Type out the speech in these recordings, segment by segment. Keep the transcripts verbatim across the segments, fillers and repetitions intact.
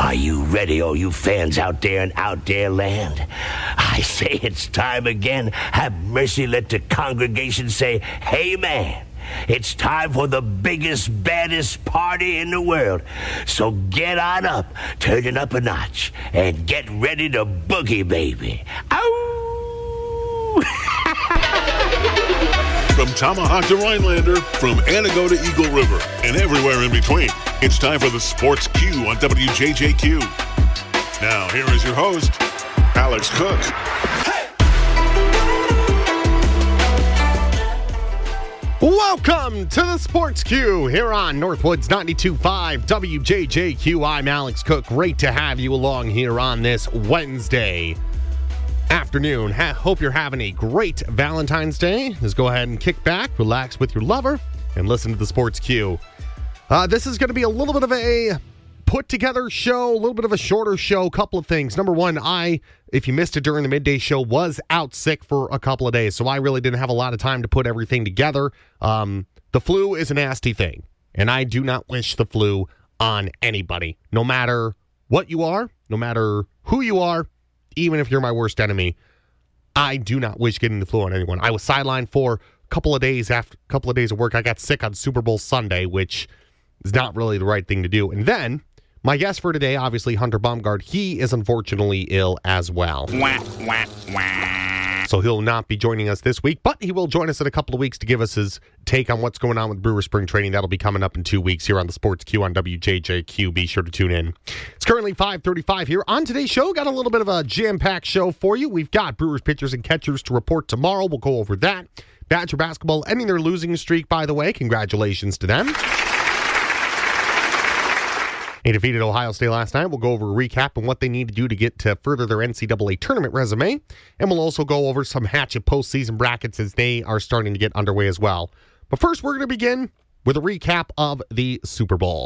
Are you ready, all you fans out there in out there land? I say it's time again. Have mercy, let the congregation say, hey, man. It's time for the biggest, baddest party in the world. So get on up, turn it up a notch, and get ready to boogie, baby. Ow! From Tomahawk to Rhinelander, from Antigo to Eagle River, and everywhere in between, it's time for the Sports Q on W J J Q. Now, here is your host, Alex Cook. Welcome to the Sports Q here on Northwoods ninety-two point five W J J Q. I'm Alex Cook. Great to have you along here on this Wednesday afternoon. Ha- hope you're having a great Valentine's Day. Just go ahead and kick back, relax with your lover, and listen to the Sports Q. Uh, this is going to be a little bit of a put-together show, a little bit of a shorter show. Couple of things. Number one, I, if you missed it during the midday show, was out sick for a couple of days, so I really didn't have a lot of time to put everything together. Um, the flu is a nasty thing, and I do not wish the flu on anybody, no matter what you are, no matter who you are, even if you're my worst enemy. I do not wish getting the flu on anyone. I was sidelined for a couple of days after a couple of days of work. I got sick on Super Bowl Sunday, which is not really the right thing to do. And then my guest for today, obviously Hunter Baumgart, he is unfortunately ill as well. Wah, wah, wah. So he'll not be joining us this week, but he will join us in a couple of weeks to give us his take on what's going on with Brewer Spring Training. That'll be coming up in two weeks here on the Sports Q on W J J Q. Be sure to tune in. It's currently five thirty-five here. On today's show, got a little bit of a jam-packed show for you. We've got Brewers pitchers and catchers to report tomorrow. We'll go over that. Badger basketball ending their losing streak, by the way. Congratulations to them. They defeated Ohio State last night. We'll go over a recap on what they need to do to get to further their N C double A tournament resume. And we'll also go over some Hatchet postseason brackets as they are starting to get underway as well. But first, we're going to begin with a recap of the Super Bowl.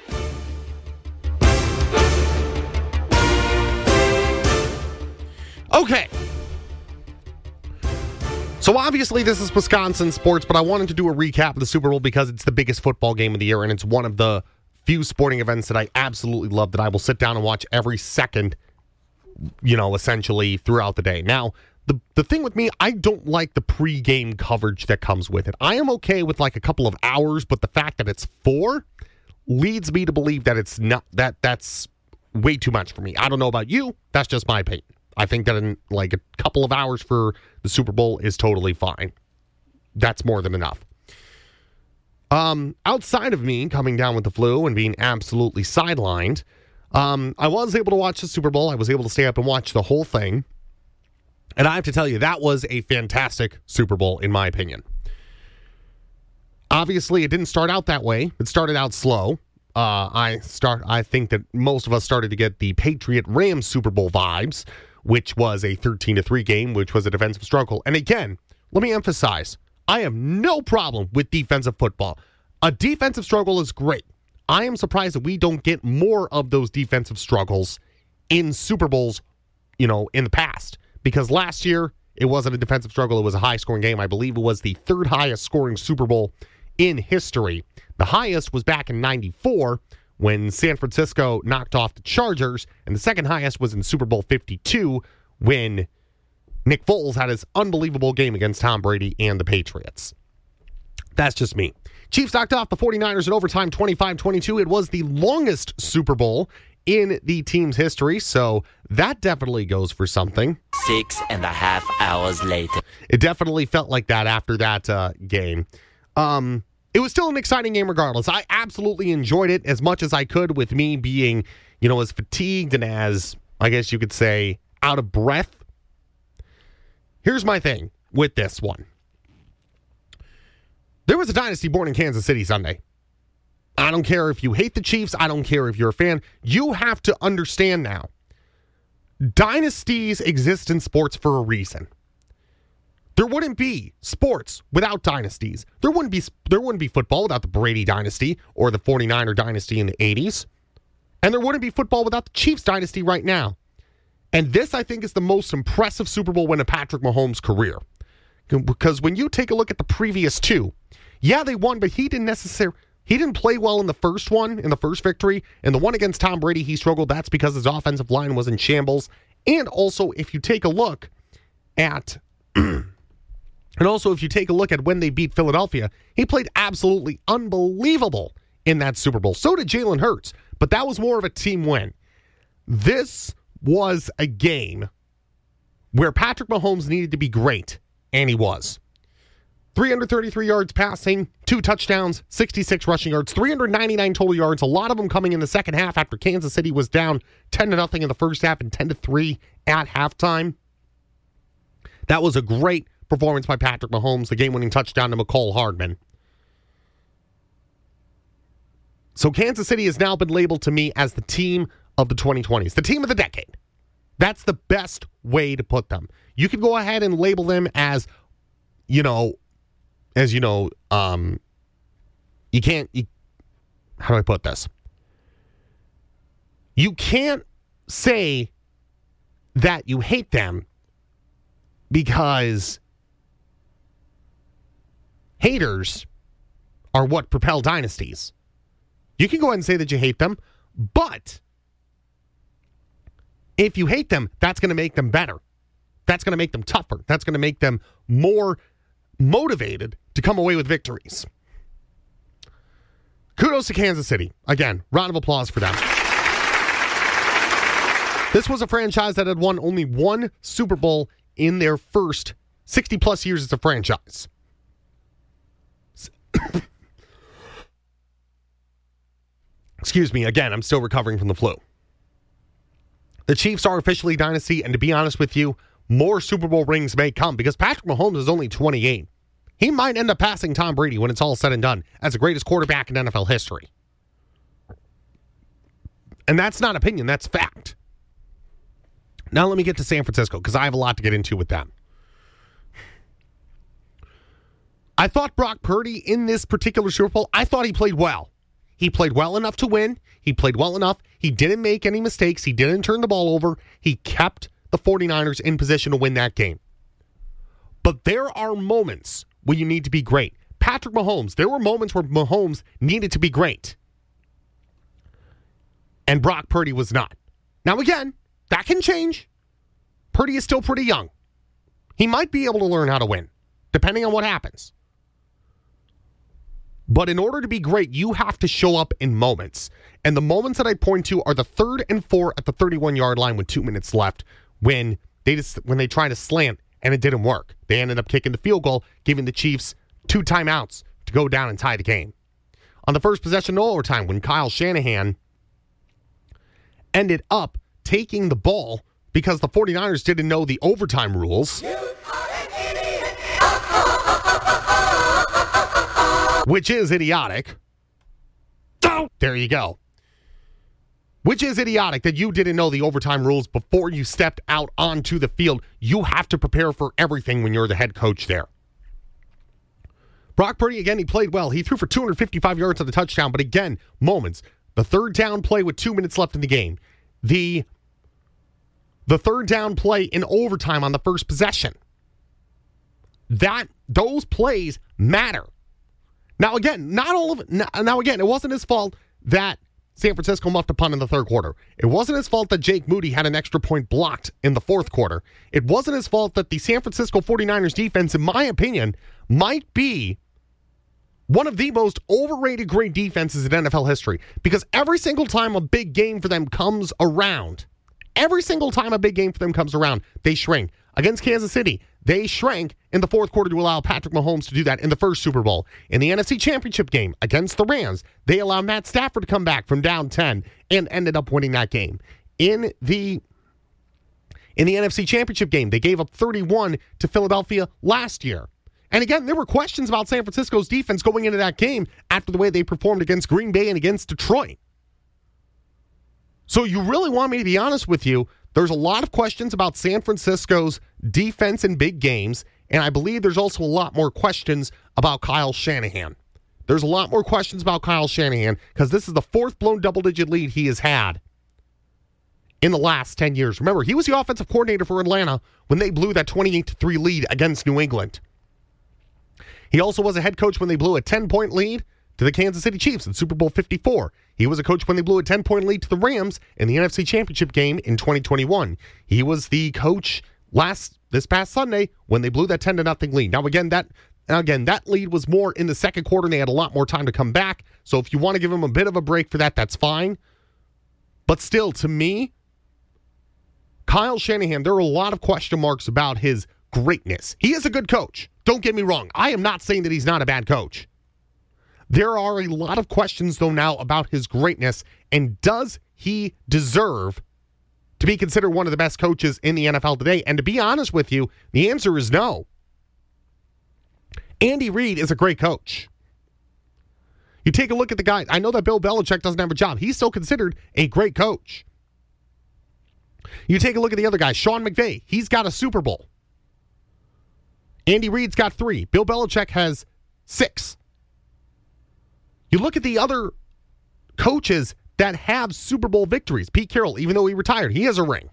Okay. So obviously this is Wisconsin sports, but I wanted to do a recap of the Super Bowl because it's the biggest football game of the year, and it's one of the few sporting events that I absolutely love that I will sit down and watch every second, you know, essentially throughout the day. Now, the the thing with me, I don't like the pregame coverage that comes with it. I am okay with like a couple of hours, but the fact that it's four leads me to believe that it's not that that's way too much for me. I don't know about you. That's just my opinion. I think that in like a couple of hours for the Super Bowl is totally fine. That's more than enough. Um, outside of me coming down with the flu and being absolutely sidelined, um, I was able to watch the Super Bowl. I was able to stay up and watch the whole thing. And I have to tell you, that was a fantastic Super Bowl, in my opinion. Obviously, it didn't start out that way. It started out slow. Uh, I start. I think that most of us started to get the Patriot-Rams Super Bowl vibes, which was a thirteen to three game, which was a defensive struggle. And again, let me emphasize, I have no problem with defensive football. A defensive struggle is great. I am surprised that we don't get more of those defensive struggles in Super Bowls, you know, in the past. Because last year, it wasn't a defensive struggle. It was a high-scoring game. I believe it was the third highest-scoring Super Bowl in history. The highest was back in ninety-four when San Francisco knocked off the Chargers. And the second highest was in Super Bowl fifty-two when Nick Foles had his unbelievable game against Tom Brady and the Patriots. That's just me. Chiefs knocked off the 49ers in overtime twenty-five twenty-two. It was the longest Super Bowl in the team's history, so that definitely goes for something. Six and a half hours later. It definitely felt like that after that uh, game. Um, it was still an exciting game regardless. I absolutely enjoyed it as much as I could, with me being, you know, as fatigued and as, I guess you could say, out of breath. Here's my thing with this one. There was a dynasty born in Kansas City Sunday. I don't care if you hate the Chiefs. I don't care if you're a fan. You have to understand now. Dynasties exist in sports for a reason. There wouldn't be sports without dynasties. There wouldn't be there wouldn't be football without the Brady dynasty or the 49er dynasty in the eighties. And there wouldn't be football without the Chiefs dynasty right now. And this, I think, is the most impressive Super Bowl win of Patrick Mahomes' career. Because when you take a look at the previous two, yeah, they won, but he didn't necessarily He didn't play well in the first one, in the first victory. And the one against Tom Brady, he struggled. That's because his offensive line was in shambles. And also, if you take a look at... and also, if you take a look at when they beat Philadelphia, he played absolutely unbelievable in that Super Bowl. So did Jalen Hurts. But that was more of a team win. This was a game where Patrick Mahomes needed to be great. And he was. three hundred thirty-three yards passing, two touchdowns, sixty-six rushing yards, three hundred ninety-nine total yards, a lot of them coming in the second half after Kansas City was down ten to nothing in the first half and ten to three at halftime. That was a great performance by Patrick Mahomes, the game-winning touchdown to McCole Hardman. So Kansas City has now been labeled to me as the team of the twenty twenties, the team of the decade. That's the best way to put them. You can go ahead and label them as, you know, as you know, um, you can't, you, how do I put this? You can't say that you hate them because haters are what propel dynasties. You can go ahead and say that you hate them, but if you hate them, that's going to make them better. That's going to make them tougher. That's going to make them more motivated to come away with victories. Kudos to Kansas City. Again, round of applause for them. This was a franchise that had won only one Super Bowl in their first sixty-plus years as a franchise. Excuse me, again, I'm still recovering from the flu. The Chiefs are officially dynasty, and to be honest with you, more Super Bowl rings may come because Patrick Mahomes is only twenty-eight. He might end up passing Tom Brady when it's all said and done as the greatest quarterback in N F L history. And that's not opinion, that's fact. Now let me get to San Francisco because I have a lot to get into with them. I thought Brock Purdy in this particular Super Bowl, I thought he played well. He played well enough to win. He played well enough. He didn't make any mistakes. He didn't turn the ball over. He kept the 49ers in position to win that game. But there are moments when you need to be great. Patrick Mahomes, there were moments where Mahomes needed to be great. And Brock Purdy was not. Now again, that can change. Purdy is still pretty young. He might be able to learn how to win, depending on what happens. But in order to be great, you have to show up in moments. And the moments that I point to are the third and four at the thirty-one-yard line with two minutes left when they just when they tried to slant and it didn't work. They ended up kicking the field goal, giving the Chiefs two timeouts to go down and tie the game. On the first possession, no overtime, when Kyle Shanahan ended up taking the ball because the 49ers didn't know the overtime rules. Which is idiotic. Oh, there you go. Which is idiotic that you didn't know the overtime rules before you stepped out onto the field. You have to prepare for everything when you're the head coach there. Brock Purdy, again, he played well. He threw for two hundred fifty-five yards on the touchdown, but again, moments. The third down play with two minutes left in the game. The, the third down play in overtime on the first possession. That, those plays matter. Now, again, not all of it. Now, again, it wasn't his fault that San Francisco muffed a punt in the third quarter. It wasn't his fault that Jake Moody had an extra point blocked in the fourth quarter. It wasn't his fault that the San Francisco 49ers defense, in my opinion, might be one of the most overrated great defenses in N F L history. Because every single time a big game for them comes around, every single time a big game for them comes around, they shrink. Against Kansas City, they shrank in the fourth quarter to allow Patrick Mahomes to do that in the first Super Bowl. In the N F C Championship game against the Rams, they allowed Matt Stafford to come back from down ten and ended up winning that game. In the, in the N F C Championship game, they gave up thirty-one to Philadelphia last year. And again, there were questions about San Francisco's defense going into that game after the way they performed against Green Bay and against Detroit. So you really want me to be honest with you, there's a lot of questions about San Francisco's defense in big games, and I believe there's also a lot more questions about Kyle Shanahan. There's a lot more questions about Kyle Shanahan because this is the fourth blown double-digit lead he has had in the last ten years. Remember, he was the offensive coordinator for Atlanta when they blew that twenty-eight to three lead against New England. He also was a head coach when they blew a ten-point lead to the Kansas City Chiefs in Super Bowl fifty-four. He was a coach when they blew a ten-point lead to the Rams in the N F C Championship game in twenty twenty-one. He was the coach last this past Sunday when they blew that ten to nothing lead. Now, again, that again that lead was more in the second quarter, and they had a lot more time to come back. So if you want to give him a bit of a break for that, that's fine. But still, to me, Kyle Shanahan, there are a lot of question marks about his greatness. He is a good coach. Don't get me wrong. I am not saying that he's not a bad coach. There are a lot of questions, though, now about his greatness, and does he deserve to be considered one of the best coaches in the N F L today? And to be honest with you, the answer is no. Andy Reid is a great coach. You take a look at the guy. I know that Bill Belichick doesn't have a job. He's still considered a great coach. You take a look at the other guy, Sean McVay. He's got a Super Bowl. Andy Reid's got three. Bill Belichick has six. You look at the other coaches that have Super Bowl victories. Pete Carroll, even though he retired, he has a ring.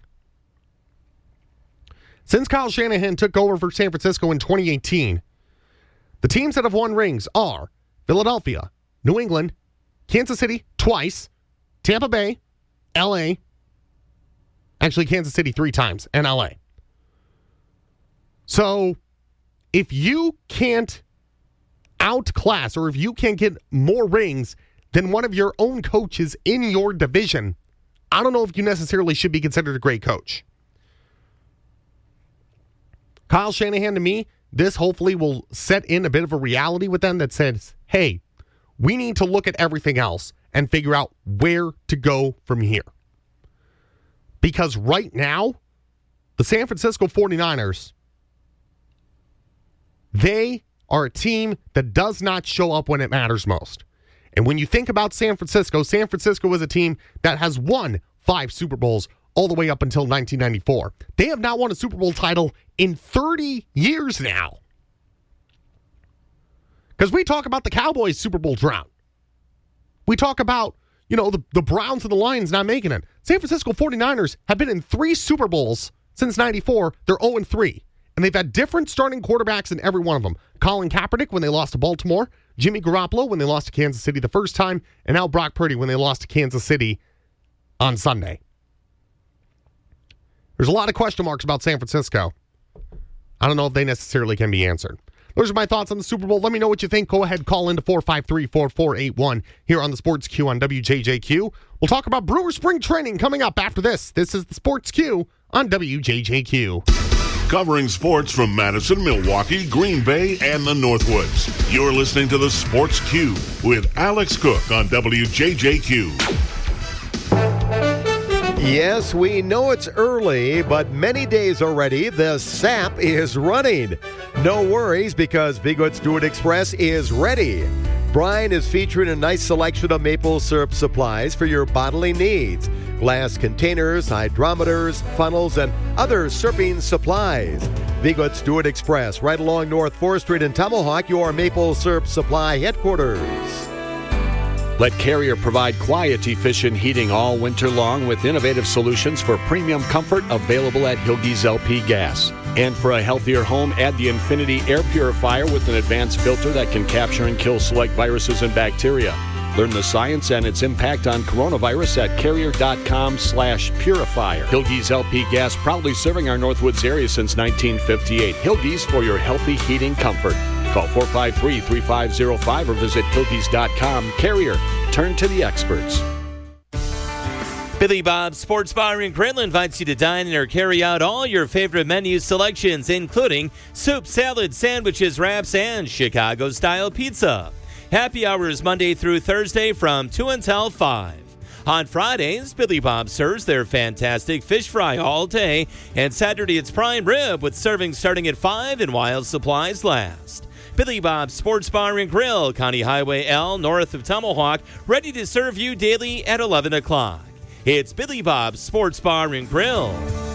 Since Kyle Shanahan took over for San Francisco in twenty eighteen, the teams that have won rings are Philadelphia, New England, Kansas City twice, Tampa Bay, L A, actually Kansas City three times, and L A. So, if you can't outclass, or if you can't get more rings than one of your own coaches in your division, I don't know if you necessarily should be considered a great coach. Kyle Shanahan, to me, this hopefully will set in a bit of a reality with them that says, hey, we need to look at everything else and figure out where to go from here. Because right now, the San Francisco forty-niners, they are a team that does not show up when it matters most. And when you think about San Francisco, San Francisco is a team that has won five Super Bowls all the way up until nineteen ninety-four. They have not won a Super Bowl title in thirty years now. Because we talk about the Cowboys' Super Bowl drought. We talk about, you know, the, the Browns and the Lions not making it. San Francisco forty-niners have been in three Super Bowls since ninety-four. They're oh and three. And they've had different starting quarterbacks in every one of them. Colin Kaepernick when they lost to Baltimore, Jimmy Garoppolo when they lost to Kansas City the first time, and now Brock Purdy when they lost to Kansas City on Sunday. There's a lot of question marks about San Francisco. I don't know if they necessarily can be answered. Those are my thoughts on the Super Bowl. Let me know what you think. Go ahead, call into four five three, four four eight one here on the Sports Q on W J J Q. We'll talk about Brewer Spring Training coming up after this. This is the Sports Q on W J J Q. Covering sports from Madison, Milwaukee, Green Bay, and the Northwoods. You're listening to the Sports Q with Alex Cook on W J J Q. Yes, we know it's early, but many days already, the sap is running. No worries, because Vigo Stewart Express is ready. Brian is featuring a nice selection of maple syrup supplies for your bodily needs. Glass containers, hydrometers, funnels, and other syruping supplies. Vigo Stewart Express, right along North fourth Street in Tomahawk, your maple syrup supply headquarters. Let Carrier provide quiet, efficient heating all winter long with innovative solutions for premium comfort available at Hilge's L P Gas. And for a healthier home, add the Infinity Air Purifier with an advanced filter that can capture and kill select viruses and bacteria. Learn the science and its impact on coronavirus at carrier.com slash purifier. Hilge's L P Gas, proudly serving our Northwoods area since nineteen fifty-eight. Hilge's for your healthy heating comfort. Call four five three, three five zero five or visit hilge's dot com. Carrier, turn to the experts. Billy Bob's Sports Bar and Grill invites you to dine in or carry out all your favorite menu selections, including soup, salad, sandwiches, wraps, and Chicago-style pizza. Happy hours Monday through Thursday from two until five. On Fridays, Billy Bob serves their fantastic fish fry all day, and Saturday it's prime rib with serving starting at five and while supplies last. Billy Bob's Sports Bar and Grill, County Highway L, north of Tomahawk, ready to serve you daily at eleven o'clock. It's Billy Bob's Sports Bar and Grill.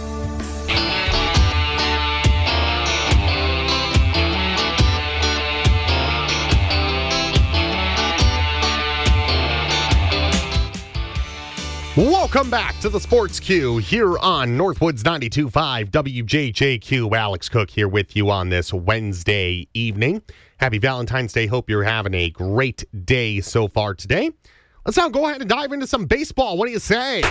Welcome back to the Sports Q here on Northwoods ninety-two point five W J J Q. Alex Cook here with you on this Wednesday evening. Happy Valentine's Day. Hope you're having a great day so far today. Let's now go ahead and dive into some baseball. What do you say?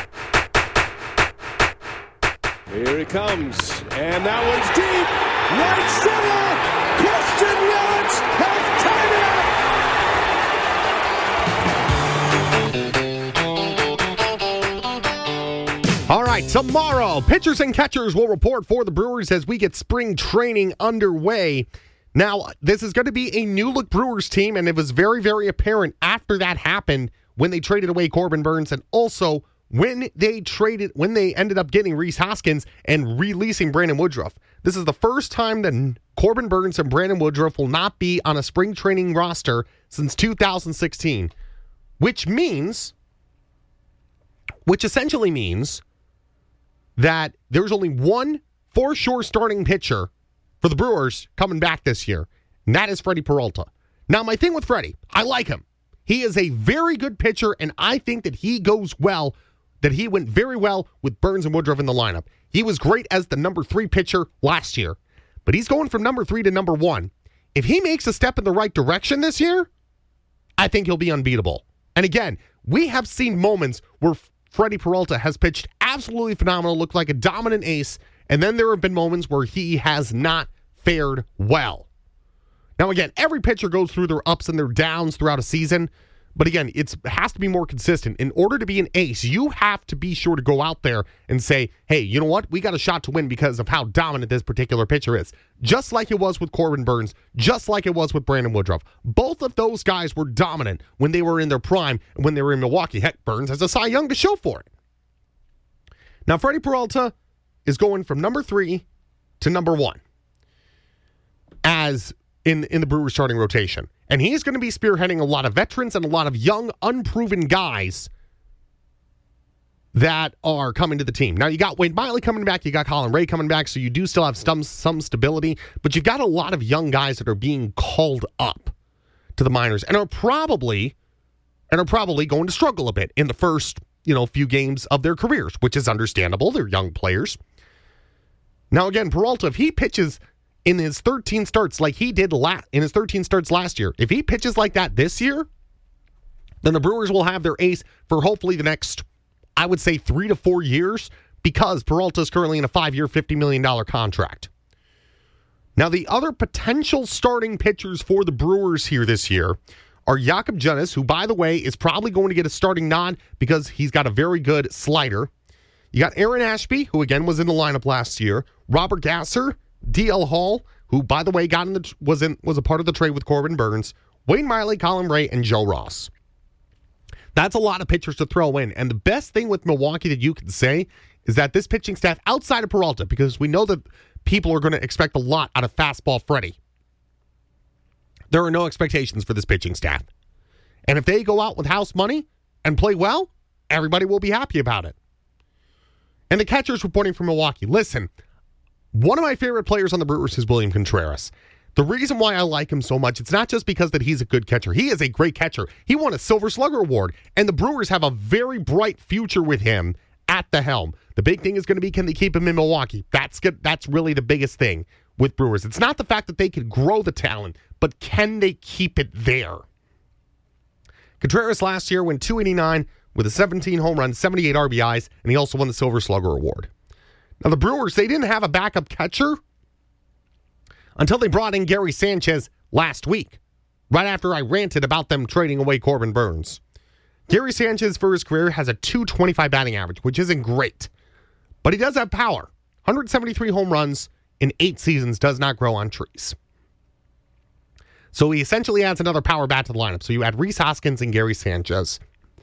Here it comes, and that one's deep. Right center. Christian Yelich has tied it up. All right, tomorrow, pitchers and catchers will report for the Brewers as we get spring training underway. Now, this is going to be a new-look Brewers team, and it was very, very apparent after that happened when they traded away Corbin Burnes and also when they traded, when they ended up getting Rhys Hoskins and releasing Brandon Woodruff. This is the first time that Corbin Burnes and Brandon Woodruff will not be on a spring training roster since two thousand sixteen, which means, which essentially means that there's only one for sure starting pitcher for the Brewers coming back this year, and that is Freddie Peralta. Now, my thing with Freddie, I like him. He is a very good pitcher, and I think that he goes well, that he went very well with Burnes and Woodruff in the lineup. He was great as the number three pitcher last year, but he's going from number three to number one. If he makes a step in the right direction this year, I think he'll be unbeatable. And again, we have seen moments where Freddie Peralta has pitched absolutely phenomenal, looked like a dominant ace, and then there have been moments where he has not fared well. Now, again, every pitcher goes through their ups and their downs throughout a season, but again, it has to be more consistent. In order to be an ace, you have to be sure to go out there and say, hey, you know what? We got a shot to win because of how dominant this particular pitcher is. Just like it was with Corbin Burnes, just like it was with Brandon Woodruff. Both of those guys were dominant when they were in their prime and when they were in Milwaukee. Heck, Burnes has a Cy Young to show for it. Now, Freddie Peralta is going from number three to number one as in, in the Brewers starting rotation. And he's going to be spearheading a lot of veterans and a lot of young, unproven guys that are coming to the team. Now, you got Wade Miley coming back. You got Colin Ray coming back. So you do still have some, some stability. But you've got a lot of young guys that are being called up to the minors and are probably and are probably going to struggle a bit in the first, you know, few games of their careers, which is understandable. They're young players. Now, again, Peralta, if he pitches in his thirteen starts like he did la- in his thirteen starts last year, if he pitches like that this year, then the Brewers will have their ace for hopefully the next, I would say, three to four years because Peralta is currently in a five-year, fifty million dollars contract. Now, the other potential starting pitchers for the Brewers here this year are Jakob Junis, who, by the way, is probably going to get a starting nod because he's got a very good slider. You got Aaron Ashby, who, again, was in the lineup last year. Robert Gasser, D L Hall, who, by the way, got in the was in was a part of the trade with Corbin Burnes, Wayne Miley, Colin Ray, and Joe Ross. That's a lot of pitchers to throw in. And the best thing with Milwaukee that you can say is that this pitching staff, outside of Peralta, because we know that people are going to expect a lot out of fastball Freddie, there are no expectations for this pitching staff. And if they go out with house money and play well, everybody will be happy about it. And the catcher's reporting from Milwaukee. Listen, one of my favorite players on the Brewers is William Contreras. The reason why I like him so much, it's not just because that he's a good catcher. He is a great catcher. He won a Silver Slugger Award, and the Brewers have a very bright future with him at the helm. The big thing is going to be, can they keep him in Milwaukee? That's good. That's really the biggest thing with Brewers. It's not the fact that they could grow the talent, but can they keep it there? Contreras last year went two eighty-nine with a seventeen home runs, seventy-eight R B Is, and he also won the Silver Slugger Award. Now, the Brewers, they didn't have a backup catcher until they brought in Gary Sanchez last week, right after I ranted about them trading away Corbin Burnes. Gary Sanchez, for his career, has a two twenty-five batting average, which isn't great, but he does have power. one hundred seventy-three home runs in eight seasons does not grow on trees. So he essentially adds another power bat to the lineup. So you add Rhys Hoskins and Gary Sanchez.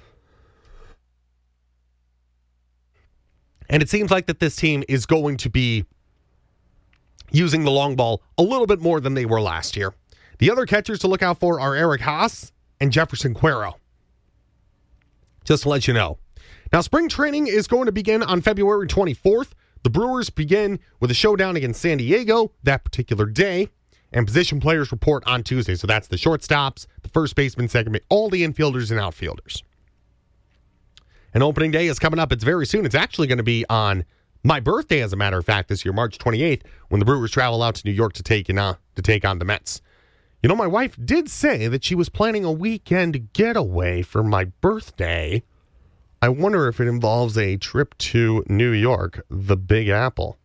And it seems like that this team is going to be using the long ball a little bit more than they were last year. The other catchers to look out for are Eric Haas and Jefferson Cuero. Just to let you know. Now, spring training is going to begin on February twenty-fourth. The Brewers begin with a showdown against San Diego that particular day. And position players report on Tuesday. So that's the shortstops, the first baseman segment, all the infielders and outfielders. And opening day is coming up. It's very soon. It's actually going to be on my birthday, as a matter of fact, this year, March twenty-eighth, when the Brewers travel out to New York to take, in, uh, to take on the Mets. You know, my wife did say that she was planning a weekend getaway for my birthday. I wonder if it involves a trip to New York, the Big Apple.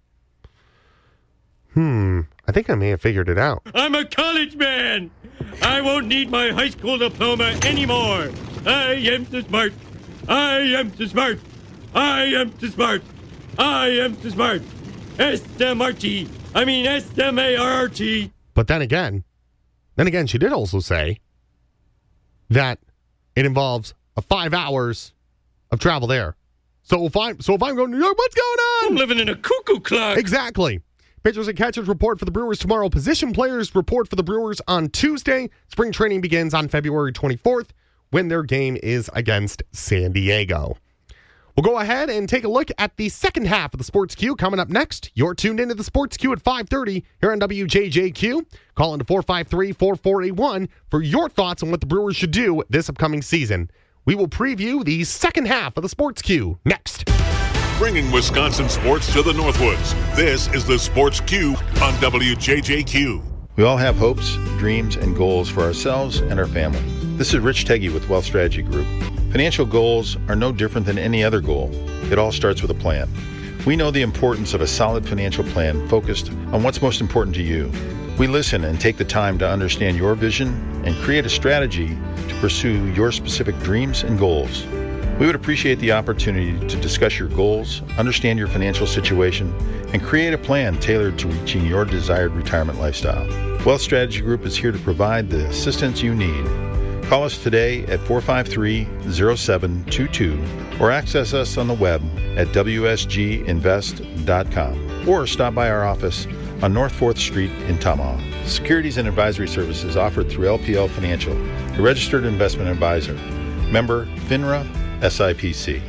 Hmm, I think I may have figured it out. I'm a college man. I won't need my high school diploma anymore. I am too smart. I am too smart. I am too smart. I am too smart. S M R T. I mean S M A R R T. But then again, then again, she did also say that it involves a five hours of travel there. So if I'm so if I'm going to New York, what's going on? I'm living in a cuckoo clock. Exactly. Pitchers and catchers report for the Brewers tomorrow. Position players report for the Brewers on Tuesday. Spring training begins on February twenty-fourth when their game is against San Diego. We'll go ahead and take a look at the second half of the Sports Q coming up next. You're tuned into the Sports Q at five thirty here on W J J Q. Call into four five three, four four eight one for your thoughts on what the Brewers should do this upcoming season. We will preview the second half of the Sports Q next. Bringing Wisconsin sports to the Northwoods. This is the Sports Q on W J J Q. We all have hopes, dreams, and goals for ourselves and our family. This is Rich Teggy with Wealth Strategy Group. Financial goals are no different than any other goal. It all starts with a plan. We know the importance of a solid financial plan focused on what's most important to you. We listen and take the time to understand your vision and create a strategy to pursue your specific dreams and goals. We would appreciate the opportunity to discuss your goals, understand your financial situation, and create a plan tailored to reaching your desired retirement lifestyle. Wealth Strategy Group is here to provide the assistance you need. Call us today at four five three, zero seven two two or access us on the web at w s g invest dot com or stop by our office on North fourth Street in Tomahawk. Securities and advisory services offered through L P L Financial, a registered investment advisor. Member FINRA S I P C.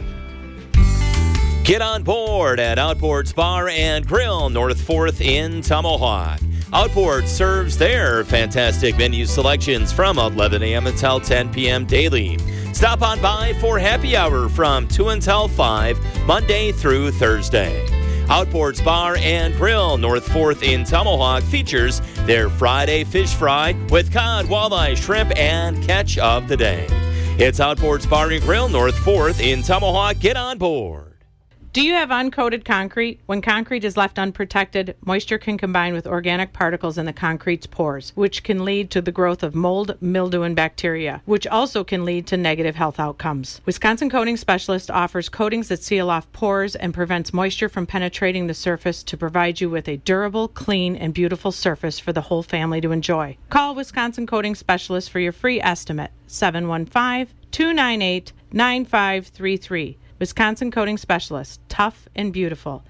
Get on board at Outboards Bar and Grill, North fourth in Tomahawk. Outboard serves their fantastic menu selections from eleven a.m. until ten p.m. daily. Stop on by for happy hour from two until five, Monday through Thursday. Outboards Bar and Grill, North fourth in Tomahawk, features their Friday fish fry with cod, walleye, shrimp, and catch of the day. It's Outboards Bar and Grill, North fourth in Tomahawk. Get on board. Do you have uncoated concrete? When concrete is left unprotected, moisture can combine with organic particles in the concrete's pores, which can lead to the growth of mold, mildew, and bacteria, which also can lead to negative health outcomes. Wisconsin Coating Specialist offers coatings that seal off pores and prevents moisture from penetrating the surface to provide you with a durable, clean, and beautiful surface for the whole family to enjoy. Call Wisconsin Coating Specialist for your free estimate, seven one five, two nine eight, nine five three three. Wisconsin Coating Specialist, tough and beautiful.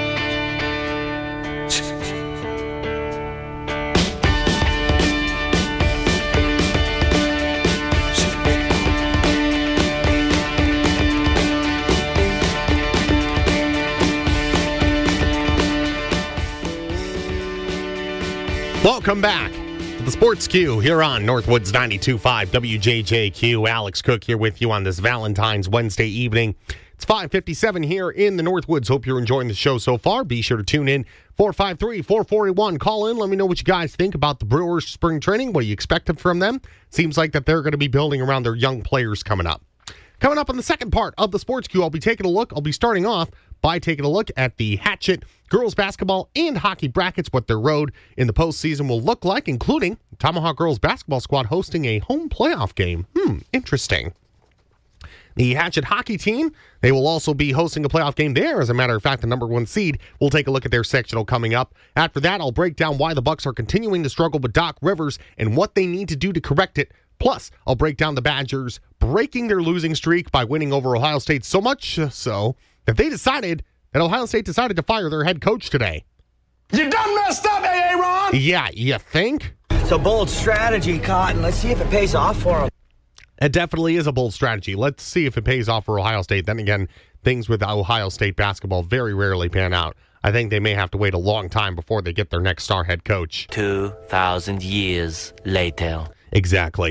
Welcome back to the Sports Q here on Northwoods ninety-two point five W J J Q. Alex Cook here with you on this Valentine's Wednesday evening. It's five fifty-seven here in the Northwoods. Hope you're enjoying the show so far. Be sure to tune in. four five three, four four eight one. Call in. Let me know what you guys think about the Brewers spring training. What do you expect from them? Seems like that they're going to be building around their young players coming up. Coming up on the second part of the Sports Q, I'll be taking a look. I'll be starting off by taking a look at the Hatchet girls basketball and hockey brackets, what their road in the postseason will look like, including Tomahawk girls basketball squad hosting a home playoff game. Hmm, interesting. The Hatchet hockey team, they will also be hosting a playoff game there. As a matter of fact, the number one seed. We'll take a look at their sectional coming up. After that, I'll break down why the Bucks are continuing to struggle with Doc Rivers and what they need to do to correct it. Plus, I'll break down the Badgers breaking their losing streak by winning over Ohio State so much so that they decided that Ohio State decided to fire their head coach today. You done messed up, A A. Ron! Yeah, you think? It's a bold strategy, Cotton. Let's see if it pays off for them. It definitely is a bold strategy. Let's see if it pays off for Ohio State. Then again, things with Ohio State basketball very rarely pan out. I think they may have to wait a long time before they get their next star head coach. Two thousand years later. Exactly.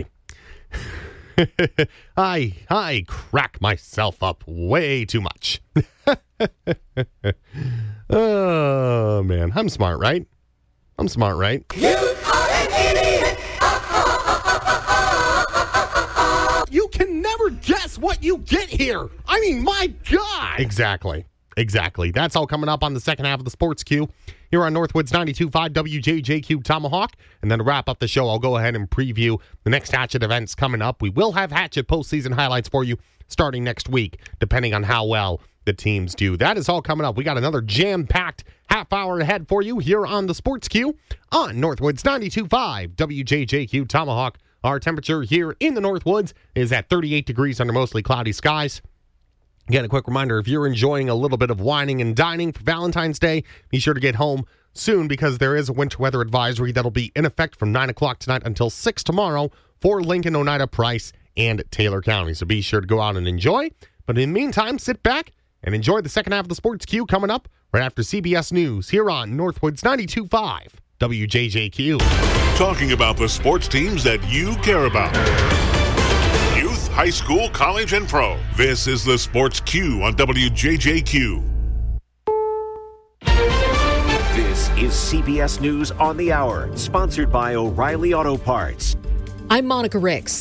I, I crack myself up way too much. Oh, man. I'm smart, right? I'm smart, right? You are an idiot, a get here? I mean, my God. Exactly. Exactly. That's all coming up on the second half of the Sports Queue here on Northwoods ninety-two point five W J J Q Tomahawk. And then to wrap up the show, I'll go ahead and preview the next Hatchet events coming up. We will have Hatchet postseason highlights for you starting next week, depending on how well the teams do. That is all coming up. We got another jam-packed half hour ahead for you here on the Sports Queue on Northwoods ninety-two point five W J J Q Tomahawk. Our temperature here in the Northwoods is at thirty-eight degrees under mostly cloudy skies. Again, a quick reminder, if you're enjoying a little bit of whining and dining for Valentine's Day, be sure to get home soon because there is a winter weather advisory that'll be in effect from nine o'clock tonight until six tomorrow for Lincoln, Oneida, Price, and Taylor County. So be sure to go out and enjoy. But in the meantime, sit back and enjoy the second half of the Sports Queue coming up right after C B S News here on Northwoods ninety-two point five W J J Q. Talking about the sports teams that you care about. Youth, high school, college, and pro. This is the Sports Queue on W J J Q. This is C B S News on the Hour, sponsored by O'Reilly Auto Parts. I'm Monica Ricks.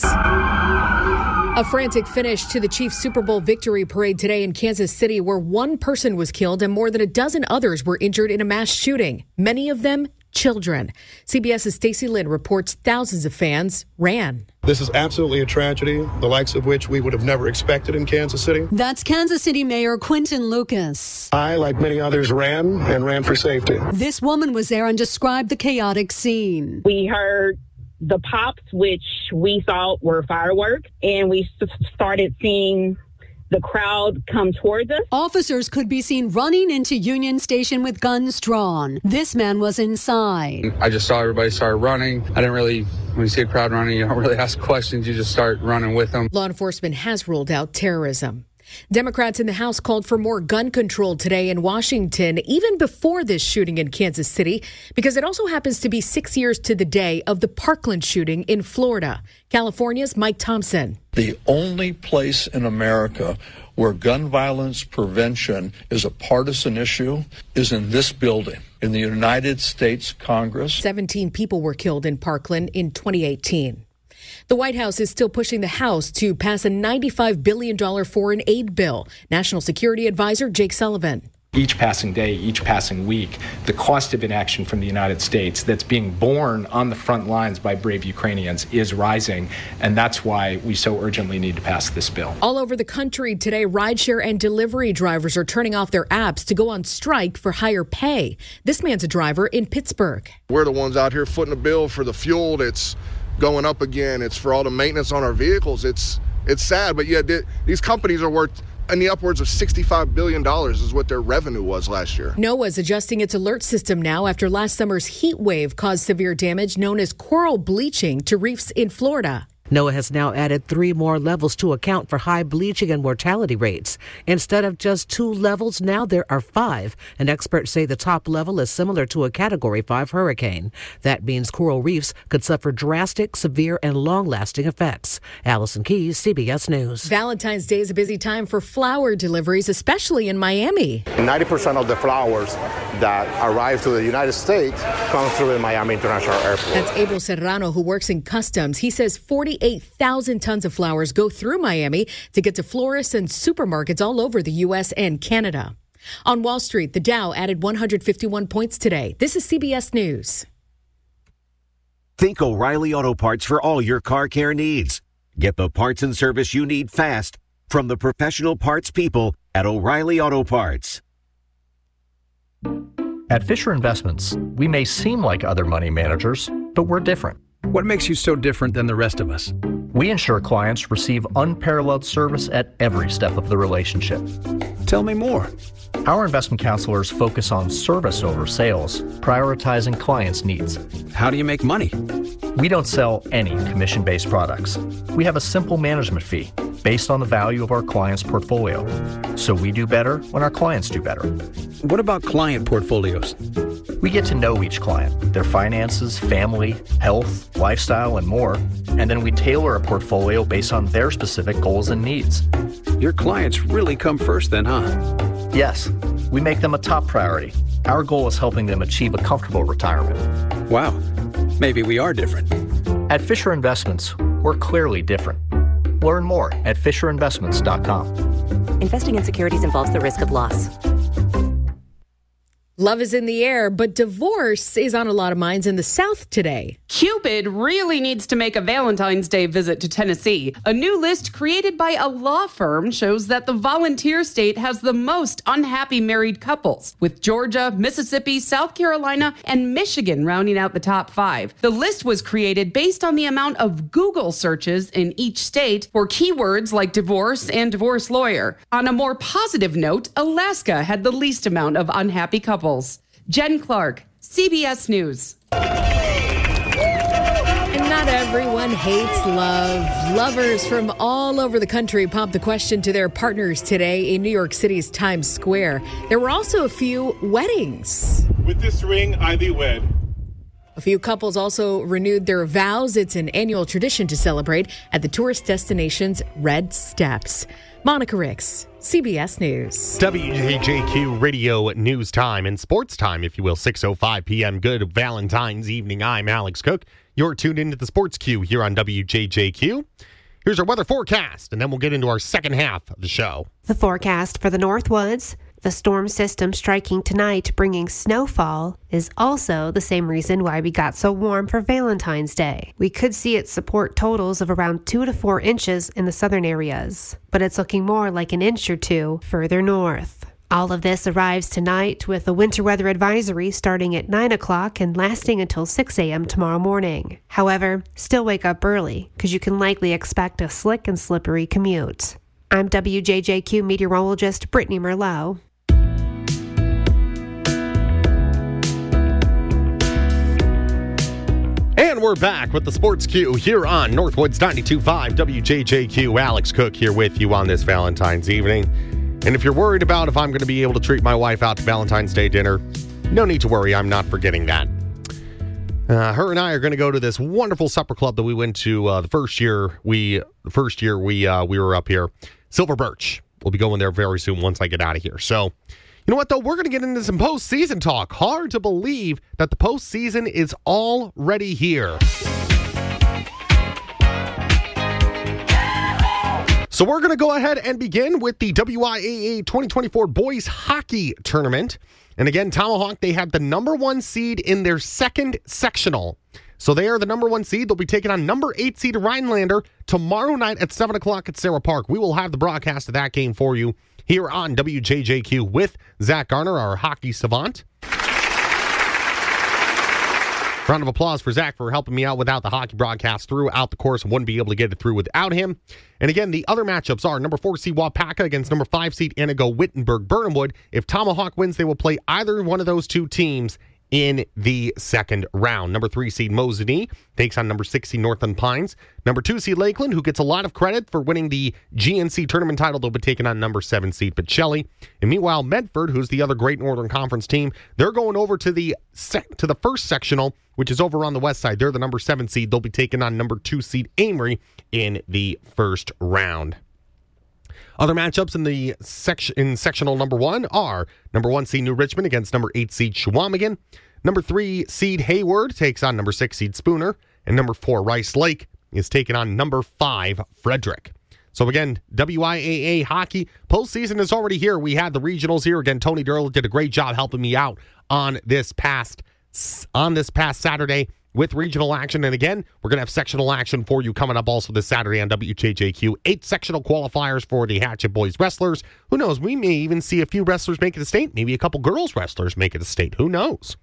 A frantic finish to the Chiefs Super Bowl victory parade today in Kansas City, where one person was killed and more than a dozen others were injured in a mass shooting, many of them children. CBS's Stacey Lynn reports thousands of fans ran. This is absolutely a tragedy, the likes of which we would have never expected in Kansas City. That's Kansas City Mayor Quinton Lucas. I, like many others, ran and ran for safety. This woman was there and described the chaotic scene. We heard the pops, which we thought were fireworks, and we started seeing the crowd come towards us. Officers could be seen running into Union Station with guns drawn. This man was inside. I just saw everybody start running. I didn't really, when you see a crowd running, you don't really ask questions. You just start running with them. Law enforcement has ruled out terrorism. Democrats in the House called for more gun control today in Washington, even before this shooting in Kansas City, because it also happens to be six years to the day of the Parkland shooting in Florida. California's Mike Thompson. The only place in America where gun violence prevention is a partisan issue is in this building, in the United States Congress. seventeen people were killed in Parkland in twenty eighteen. The White House is still pushing the House to pass a ninety-five billion dollars foreign aid bill. National Security Advisor Jake Sullivan. Each passing day, each passing week, the cost of inaction from the United States that's being borne on the front lines by brave Ukrainians is rising, and that's why we so urgently need to pass this bill. All over the country today, rideshare and delivery drivers are turning off their apps to go on strike for higher pay. This man's a driver in Pittsburgh. We're the ones out here footing the bill for the fuel that's going up again. It's for all the maintenance on our vehicles. It's it's sad, but yeah, these companies are worth in the upwards of sixty-five billion dollars is what their revenue was last year. NOAA's adjusting its alert system now after last summer's heat wave caused severe damage known as coral bleaching to reefs in Florida. NOAA has now added three more levels to account for high bleaching and mortality rates. Instead of just two levels, now there are five, and experts say the top level is similar to a Category five hurricane. That means coral reefs could suffer drastic, severe, and long-lasting effects. Allison Keyes, C B S News. Valentine's Day is a busy time for flower deliveries, especially in Miami. ninety percent of the flowers that arrive to the United States come through the Miami International Airport. That's Abel Serrano, who works in customs. He says forty-eight thousand tons of flowers go through Miami to get to florists and supermarkets all over the U S and Canada. On Wall Street, the Dow added one hundred fifty-one points today. This is C B S News. Think O'Reilly Auto Parts for all your car care needs. Get the parts and service you need fast from the professional parts people at O'Reilly Auto Parts. At Fisher Investments, we may seem like other money managers, but we're different. What makes you so different than the rest of us? We ensure clients receive unparalleled service at every step of the relationship. Tell me more. Our investment counselors focus on service over sales, prioritizing clients' needs. How do you make money? We don't sell any commission-based products. We have a simple management fee based on the value of our client's portfolio. So we do better when our clients do better. What about client portfolios? We get to know each client, their finances, family, health, lifestyle, and more, and then we tailor a portfolio based on their specific goals and needs. Your clients really come first then, huh? Yes, we make them a top priority. Our goal is helping them achieve a comfortable retirement. Wow, maybe we are different. At Fisher Investments, we're clearly different. Learn more at fisher investments dot com. Investing in securities involves the risk of loss. Love is in the air, but divorce is on a lot of minds in the South today. Cupid really needs to make a Valentine's Day visit to Tennessee. A new list created by a law firm shows that the volunteer state has the most unhappy married couples, with Georgia, Mississippi, South Carolina, and Michigan rounding out the top five. The list was created based on the amount of Google searches in each state for keywords like divorce and divorce lawyer. On a more positive note, Alaska had the least amount of unhappy couples. Jen Clark, C B S News. And not everyone hates love. Lovers from all over the country popped the question to their partners today in New York City's Times Square. There were also a few weddings. With this ring, I thee wed. A few couples also renewed their vows. It's an annual tradition to celebrate at the tourist destination's Red Steps. Monica Ricks, C B S News. W J J Q Radio News Time and Sports Time, if you will, six oh five p.m. Good Valentine's evening. I'm Alex Cook. You're tuned into the Sports Q here on W J J Q. Here's our weather forecast, and then we'll get into our second half of the show. The forecast for the Northwoods. The storm system striking tonight, bringing snowfall, is also the same reason why we got so warm for Valentine's Day. We could see it support totals of around two to four inches in the southern areas, but it's looking more like an inch or two further north. All of this arrives tonight with a winter weather advisory starting at nine o'clock and lasting until six a.m. tomorrow morning. However, still wake up early, because you can likely expect a slick and slippery commute. I'm W J J Q meteorologist Brittany Merlot. And we're back with the Sports Q here on Northwoods ninety-two point five W J J Q. Alex Cook here with you on this Valentine's evening. And if you're worried about if I'm going to be able to treat my wife out to Valentine's Day dinner, no need to worry. I'm not forgetting that. Uh, her and I are going to go to this wonderful supper club that we went to uh, the first year we the first year we uh, we were up here, Silver Birch. We'll be going there very soon once I get out of here. So, you know what, though? We're going to get into some postseason talk. Hard to believe that the postseason is already here. So we're going to go ahead and begin with the W I A A twenty twenty-four Boys Hockey Tournament. And again, Tomahawk, they have the number one seed in their second sectional. So they are the number one seed. They'll be taking on number eight seed Rhinelander tomorrow night at seven o'clock at Sarah Park. We will have the broadcast of that game for you here on W J J Q with Zach Garner, our hockey savant. Round of applause for Zach for helping me out without the hockey broadcast throughout the course. Wouldn't be able to get it through without him. And again, the other matchups are number four seed Wapaka against number five seed Anago Wittenberg Burnhamwood. If Tomahawk wins, they will play either one of those two teams in the second round. Number three seed Mosinee takes on number six seed Northland Pines. Number two seed Lakeland, who gets a lot of credit for winning the G N C tournament title, they'll be taking on number seven seed Pacelli. And meanwhile, Medford, who's the other Great Northern Conference team, they're going over to the sec- to the first sectional, which is over on the west side. They're the number seven seed. They'll be taking on number two seed Amory in the first round. Other matchups in the section in sectional number one are number one seed New Richmond against number eight seed Chequamegon. Number three seed Hayward takes on number six seed Spooner. And number four Rice Lake is taking on number five Frederick. So again, W I A A hockey postseason is already here. We had the regionals here. Again, Tony Durrell did a great job helping me out on this past on this past Saturday with regional action. And again, we're going to have sectional action for you coming up also this Saturday on W J J Q. Eight sectional qualifiers for the Hatchet Boys wrestlers. Who knows? We may even see a few wrestlers make it to state. Maybe a couple girls wrestlers make it to state. Who knows?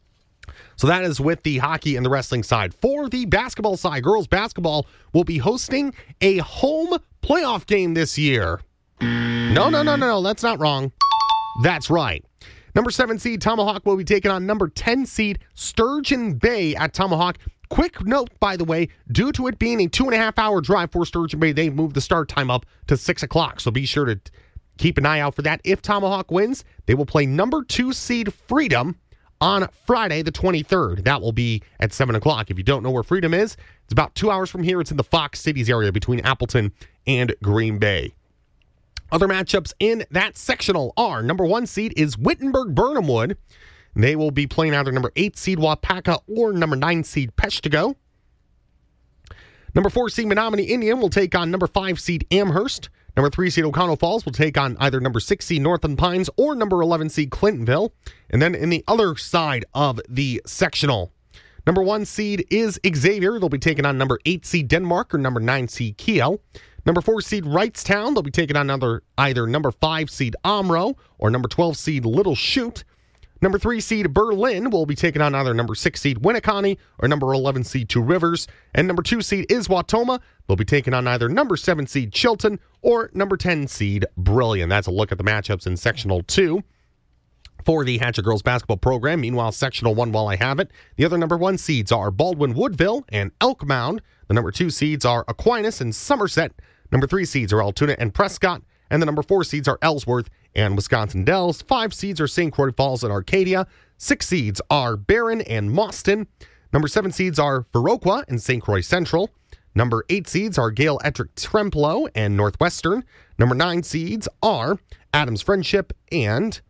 So that is with the hockey and the wrestling side. For the basketball side, girls basketball will be hosting a home playoff game this year. No, no, no, no, no. That's not wrong. That's right. Number seven seed Tomahawk will be taking on number ten seed Sturgeon Bay at Tomahawk. Quick note, by the way, due to it being a two and a half hour drive for Sturgeon Bay, they've moved the start time up to six o'clock. So be sure to keep an eye out for that. If Tomahawk wins, they will play number two seed Freedom on Friday the twenty-third. That will be at seven o'clock. If you don't know where Freedom is, it's about two hours from here. It's in the Fox Cities area between Appleton and Green Bay. Other matchups in that sectional are number one seed is Wittenberg Burnhamwood. They will be playing either number eight seed Wapaka or number nine seed Peshtigo. Number four seed Menominee Indian will take on number five seed Amherst. Number three seed O'Connell Falls will take on either number six seed Northland Pines or number eleven seed Clintonville. And then in the other side of the sectional, number one seed is Xavier. They'll be taking on number eight seed Denmark or number nine seed Kiel. Number four seed Wrightstown. They'll be taking on another, either number five seed Omro or number twelve seed Little Chute. Number three seed Berlin will be taking on either number six seed Winneconne or number eleven seed Two Rivers. And number two seed is Wautoma. They'll be taking on either number seven seed Chilton or number ten seed Brilliant. That's a look at the matchups in Sectional two for the Hatchet Girls basketball program. Meanwhile, Sectional one, while I have it, the other number one seeds are Baldwin Woodville and Elk Mound. The number two seeds are Aquinas and Somerset. Number three seeds are Altoona and Prescott. And the number four seeds are Ellsworth and Wisconsin Dells. Five seeds are Saint Croix Falls and Arcadia. Six seeds are Barron and Mauston. Number seven seeds are Viroqua and Saint Croix Central. Number eight seeds are Gale Ettrick Tremplow and Northwestern. Number nine seeds are Adams Friendship and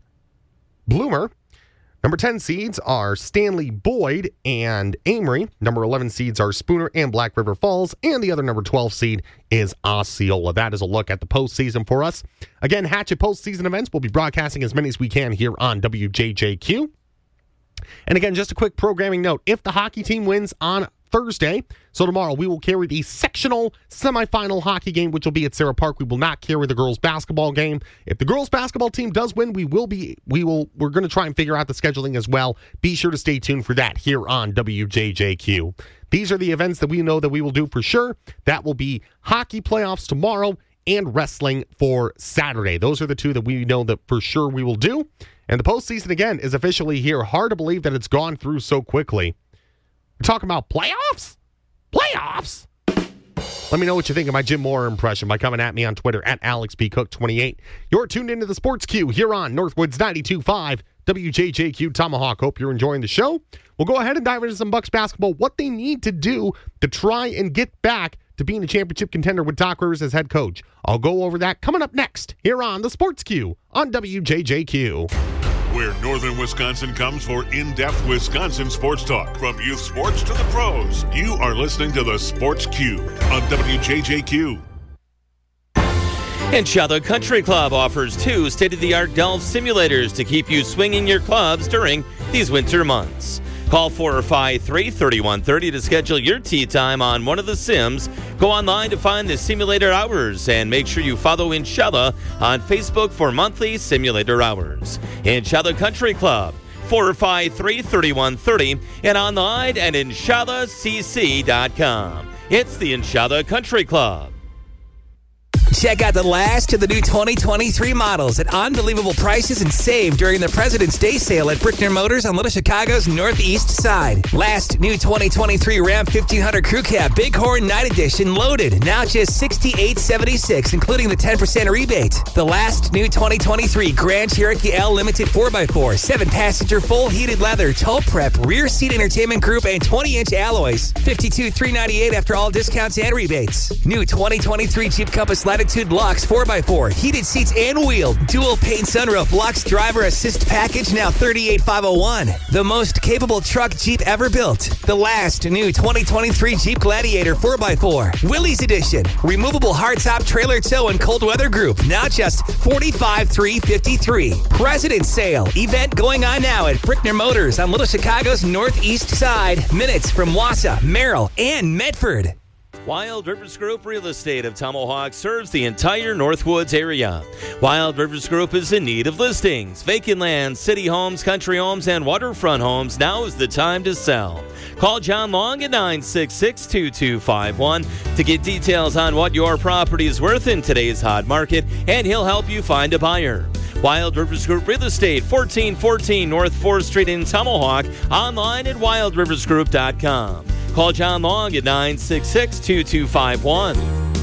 Bloomer. Number ten seeds are Stanley Boyd and Amory. Number eleven seeds are Spooner and Black River Falls. And the other number twelve seed is Osceola. That is a look at the postseason for us. Again, Hatchet postseason events. We'll be broadcasting as many as we can here on W J J Q. And again, just a quick programming note. If the hockey team wins on Thursday, so tomorrow, we will carry the sectional semifinal hockey game, which will be at Sarah Park. We will not carry the girls basketball game. If the girls basketball team does win, we will be, we will, we're going to try and figure out the scheduling as well. Be sure to stay tuned for that here on W J J Q. These are the events that we know that we will do for sure. That will be hockey playoffs tomorrow and wrestling for Saturday. Those are the two that we know that for sure we will do. And the postseason, again, is officially here. Hard to believe that it's gone through so quickly. We're talking about playoffs? Playoffs? Let me know what you think of my Jim Moore impression by coming at me on Twitter at Alex P Cook twenty-eight. You're tuned into the Sports Q here on Northwoods ninety-two point five W J J Q Tomahawk. Hope you're enjoying the show. We'll go ahead and dive into some Bucks basketball, what they need to do to try and get back to being a championship contender with Doc Rivers as head coach. I'll go over that coming up next here on the Sports Q on W J J Q. Where northern Wisconsin comes for in-depth Wisconsin sports talk. From youth sports to the pros, you are listening to the Sports Q on W J J Q. Enchada Country Club offers two state-of-the-art golf simulators to keep you swinging your clubs during these winter months. Call four five three, three one three zero to schedule your tee time on one of the sims. Go online to find the simulator hours and make sure you follow Enchada on Facebook for monthly simulator hours. Enchada Country Club, four five three, three one three zero and online at enchada c c dot com. It's the Enchada Country Club. Check out the last of the new twenty twenty-three models at unbelievable prices and save during the President's Day sale at Brickner Motors on Little Chicago's northeast side. Last new twenty twenty-three Ram fifteen hundred Crew Cab Bighorn Night Edition loaded, now just sixty-eight dollars and seventy-six cents, including the ten percent rebate. The last new twenty twenty-three Grand Cherokee L Limited four by four, seven passenger full heated leather, tow prep, rear seat entertainment group, and twenty inch alloys. fifty-two thousand three hundred ninety-eight dollars after all discounts and rebates. New twenty twenty-three Jeep Compass Latitude Lux four by four, heated seats and wheel, dual paint sunroof, Lux driver assist package, now thirty-eight thousand five hundred one dollars. The most capable truck Jeep ever built. The last new twenty twenty-three Jeep Gladiator four by four, Willys Edition, removable hardtop trailer tow and cold weather group, now just forty-five thousand three hundred fifty-three dollars. President's Sale, event going on now at Brickner Motors on Little Chicago's northeast side, minutes from Wausau, Merrill, and Medford. Wild Rivers Group Real Estate of Tomahawk serves the entire Northwoods area. Wild Rivers Group is in need of listings. Vacant land, city homes, country homes, and waterfront homes. Now is the time to sell. Call John Long at nine six six, two two five one to get details on what your property is worth in today's hot market, and he'll help you find a buyer. Wild Rivers Group Real Estate, fourteen fourteen North fourth Street in Tomahawk. Online at wild rivers group dot com. Call John Long at nine six six, two two five one.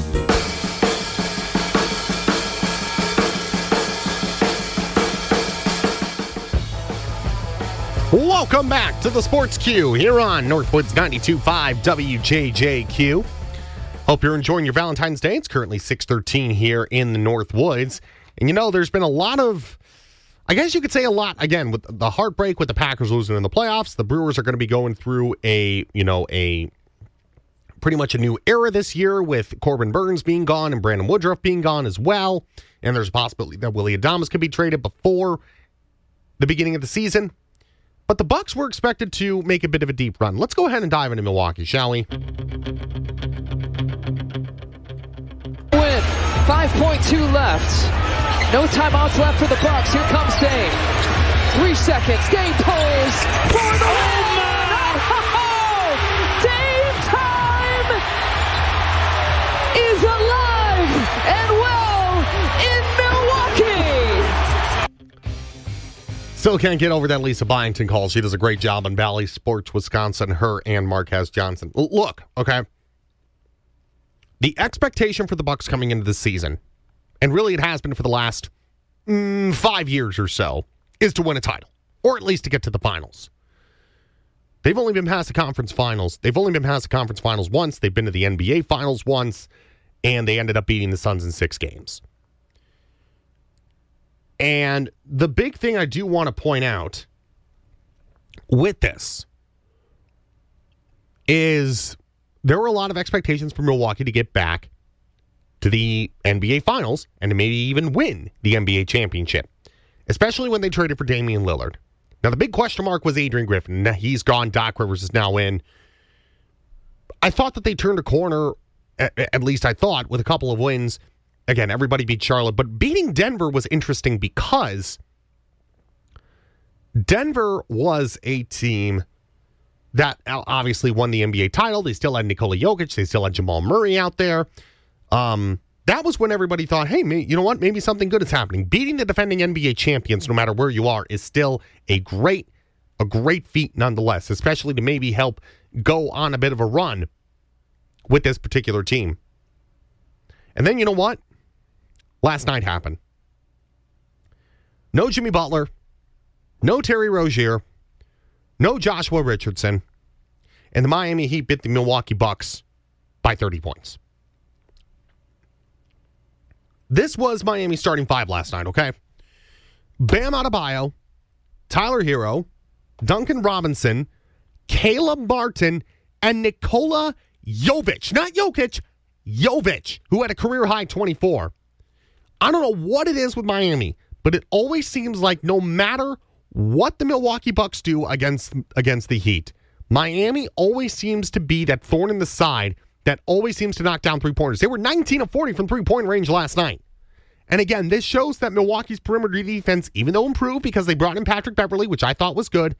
Welcome back to the Sports Q here on Northwoods ninety-two point five W J J Q. Hope you're enjoying your Valentine's Day. It's currently six thirteen here in the Northwoods. And you know, there's been a lot of, I guess you could say a lot, again, with the heartbreak with the Packers losing in the playoffs. The Brewers are going to be going through a, you know, a pretty much a new era this year with Corbin Burns being gone and Brandon Woodruff being gone as well. And there's a possibility that Willie Adames could be traded before the beginning of the season. But the Bucks were expected to make a bit of a deep run. Let's go ahead and dive into Milwaukee, shall we? Win. five point two left. No timeouts left for the Bucks. Here comes Dame. Three seconds. Dame pulls for the win. Oh, Dame time is alive and well in Milwaukee. Still can't get over that Lisa Byington call. She does a great job on Valley Sports Wisconsin, her and Marquez Johnson. L- look, okay. The expectation for the Bucks coming into this season, and really it has been for the last mm, five years or so, is to win a title, or at least to get to the finals. They've only been past the conference finals. They've only been past the conference finals once. They've been to the N B A finals once, and they ended up beating the Suns in six games. And the big thing I do want to point out with this is there were a lot of expectations for Milwaukee to get back to the N B A Finals and to maybe even win the N B A championship, especially when they traded for Damian Lillard. Now, the big question mark was Adrian Griffin. He's gone. Doc Rivers is now in. I thought that they turned a corner, at least I thought, with a couple of wins. Again, everybody beat Charlotte, but beating Denver was interesting because Denver was a team that obviously won the N B A title. They still had Nikola Jokic. They still had Jamal Murray out there. Um, that was when everybody thought, hey, you know what? Maybe something good is happening. Beating the defending N B A champions, no matter where you are, is still a great, a great feat nonetheless, especially to maybe help go on a bit of a run with this particular team. And then you know what? Last night happened. No Jimmy Butler, no Terry Rozier, no Joshua Richardson, and the Miami Heat beat the Milwaukee Bucks by thirty points. This was Miami's starting five last night, okay? Bam Adebayo, Tyler Hero, Duncan Robinson, Caleb Martin, and Nikola Jovic. Not Jokic, Jovic, who had a career-high twenty-four. I don't know what it is with Miami, but it always seems like no matter what the Milwaukee Bucks do against, against the Heat, Miami always seems to be that thorn in the side that always seems to knock down three-pointers. They were nineteen of forty from three-point range last night. And again, this shows that Milwaukee's perimeter defense, even though improved because they brought in Patrick Beverley, which I thought was good,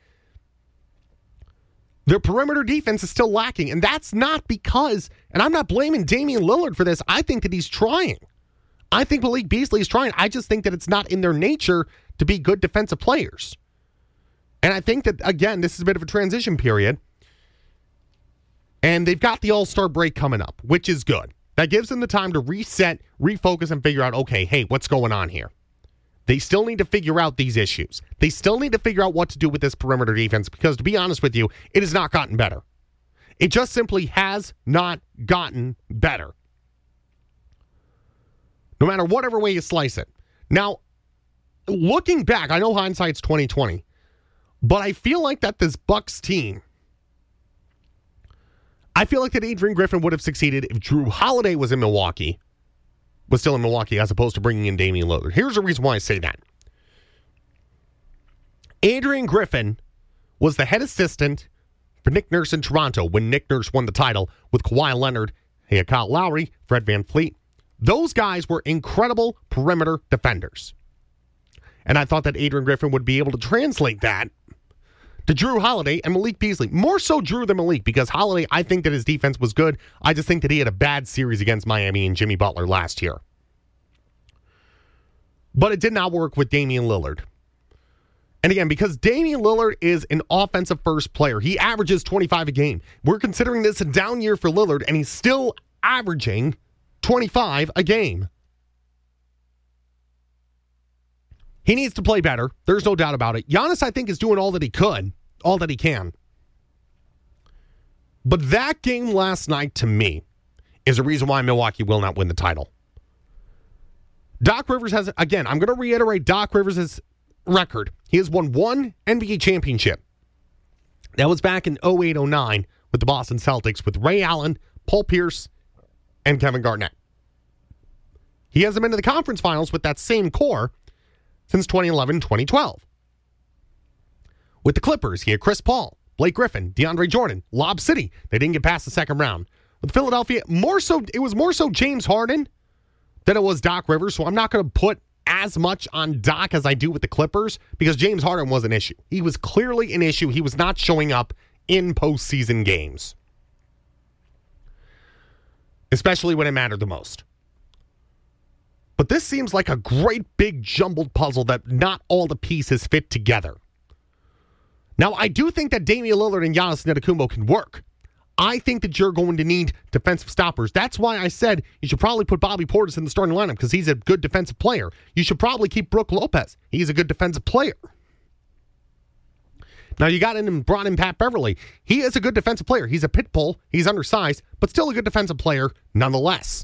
their perimeter defense is still lacking. And that's not because, and I'm not blaming Damian Lillard for this, I think that he's trying. I think Malik Beasley is trying. I just think that it's not in their nature to be good defensive players. And I think that, again, this is a bit of a transition period. And they've got the All-Star break coming up, which is good. That gives them the time to reset, refocus, and figure out, okay, hey, what's going on here? They still need to figure out these issues. They still need to figure out what to do with this perimeter defense because, to be honest with you, it has not gotten better. It just simply has not gotten better. No matter whatever way you slice it. Now, looking back, I know hindsight's twenty twenty, but I feel like that this Bucks team, I feel like that Adrian Griffin would have succeeded if Drew Holiday was in Milwaukee, was still in Milwaukee, as opposed to bringing in Damian Lillard. Here's the reason why I say that. Adrian Griffin was the head assistant for Nick Nurse in Toronto when Nick Nurse won the title with Kawhi Leonard, he had Kyle Lowry, Fred VanVleet. Those guys were incredible perimeter defenders. And I thought that Adrian Griffin would be able to translate that to Drew Holiday and Malik Beasley. More so Drew than Malik, because Holiday, I think that his defense was good. I just think that he had a bad series against Miami and Jimmy Butler last year. But it did not work with Damian Lillard. And again, because Damian Lillard is an offensive first player, he averages twenty-five a game. We're considering this a down year for Lillard, and he's still averaging twenty-five a game. He needs to play better. There's no doubt about it. Giannis, I think, is doing all that he could, all that he can. But that game last night, to me, is a reason why Milwaukee will not win the title. Doc Rivers has, again, I'm going to reiterate Doc Rivers' record. He has won one N B A championship. That was back in oh eight oh nine with the Boston Celtics with Ray Allen, Paul Pierce, and Kevin Garnett. He hasn't been to the conference finals with that same core since twenty eleven twenty twelve. With the Clippers, he had Chris Paul, Blake Griffin, DeAndre Jordan, Lob City. They didn't get past the second round. With Philadelphia, more so it was more so James Harden than it was Doc Rivers, so I'm not going to put as much on Doc as I do with the Clippers because James Harden was an issue. He was clearly an issue. He was not showing up in postseason games, especially when it mattered the most. But this seems like a great big jumbled puzzle that not all the pieces fit together. Now, I do think that Damian Lillard and Giannis Antetokounmpo can work. I think that you're going to need defensive stoppers. That's why I said you should probably put Bobby Portis in the starting lineup because he's a good defensive player. You should probably keep Brook Lopez. He's a good defensive player. Now, you got in and brought in Pat Beverly. He is a good defensive player. He's a pit bull. He's undersized, but still a good defensive player nonetheless.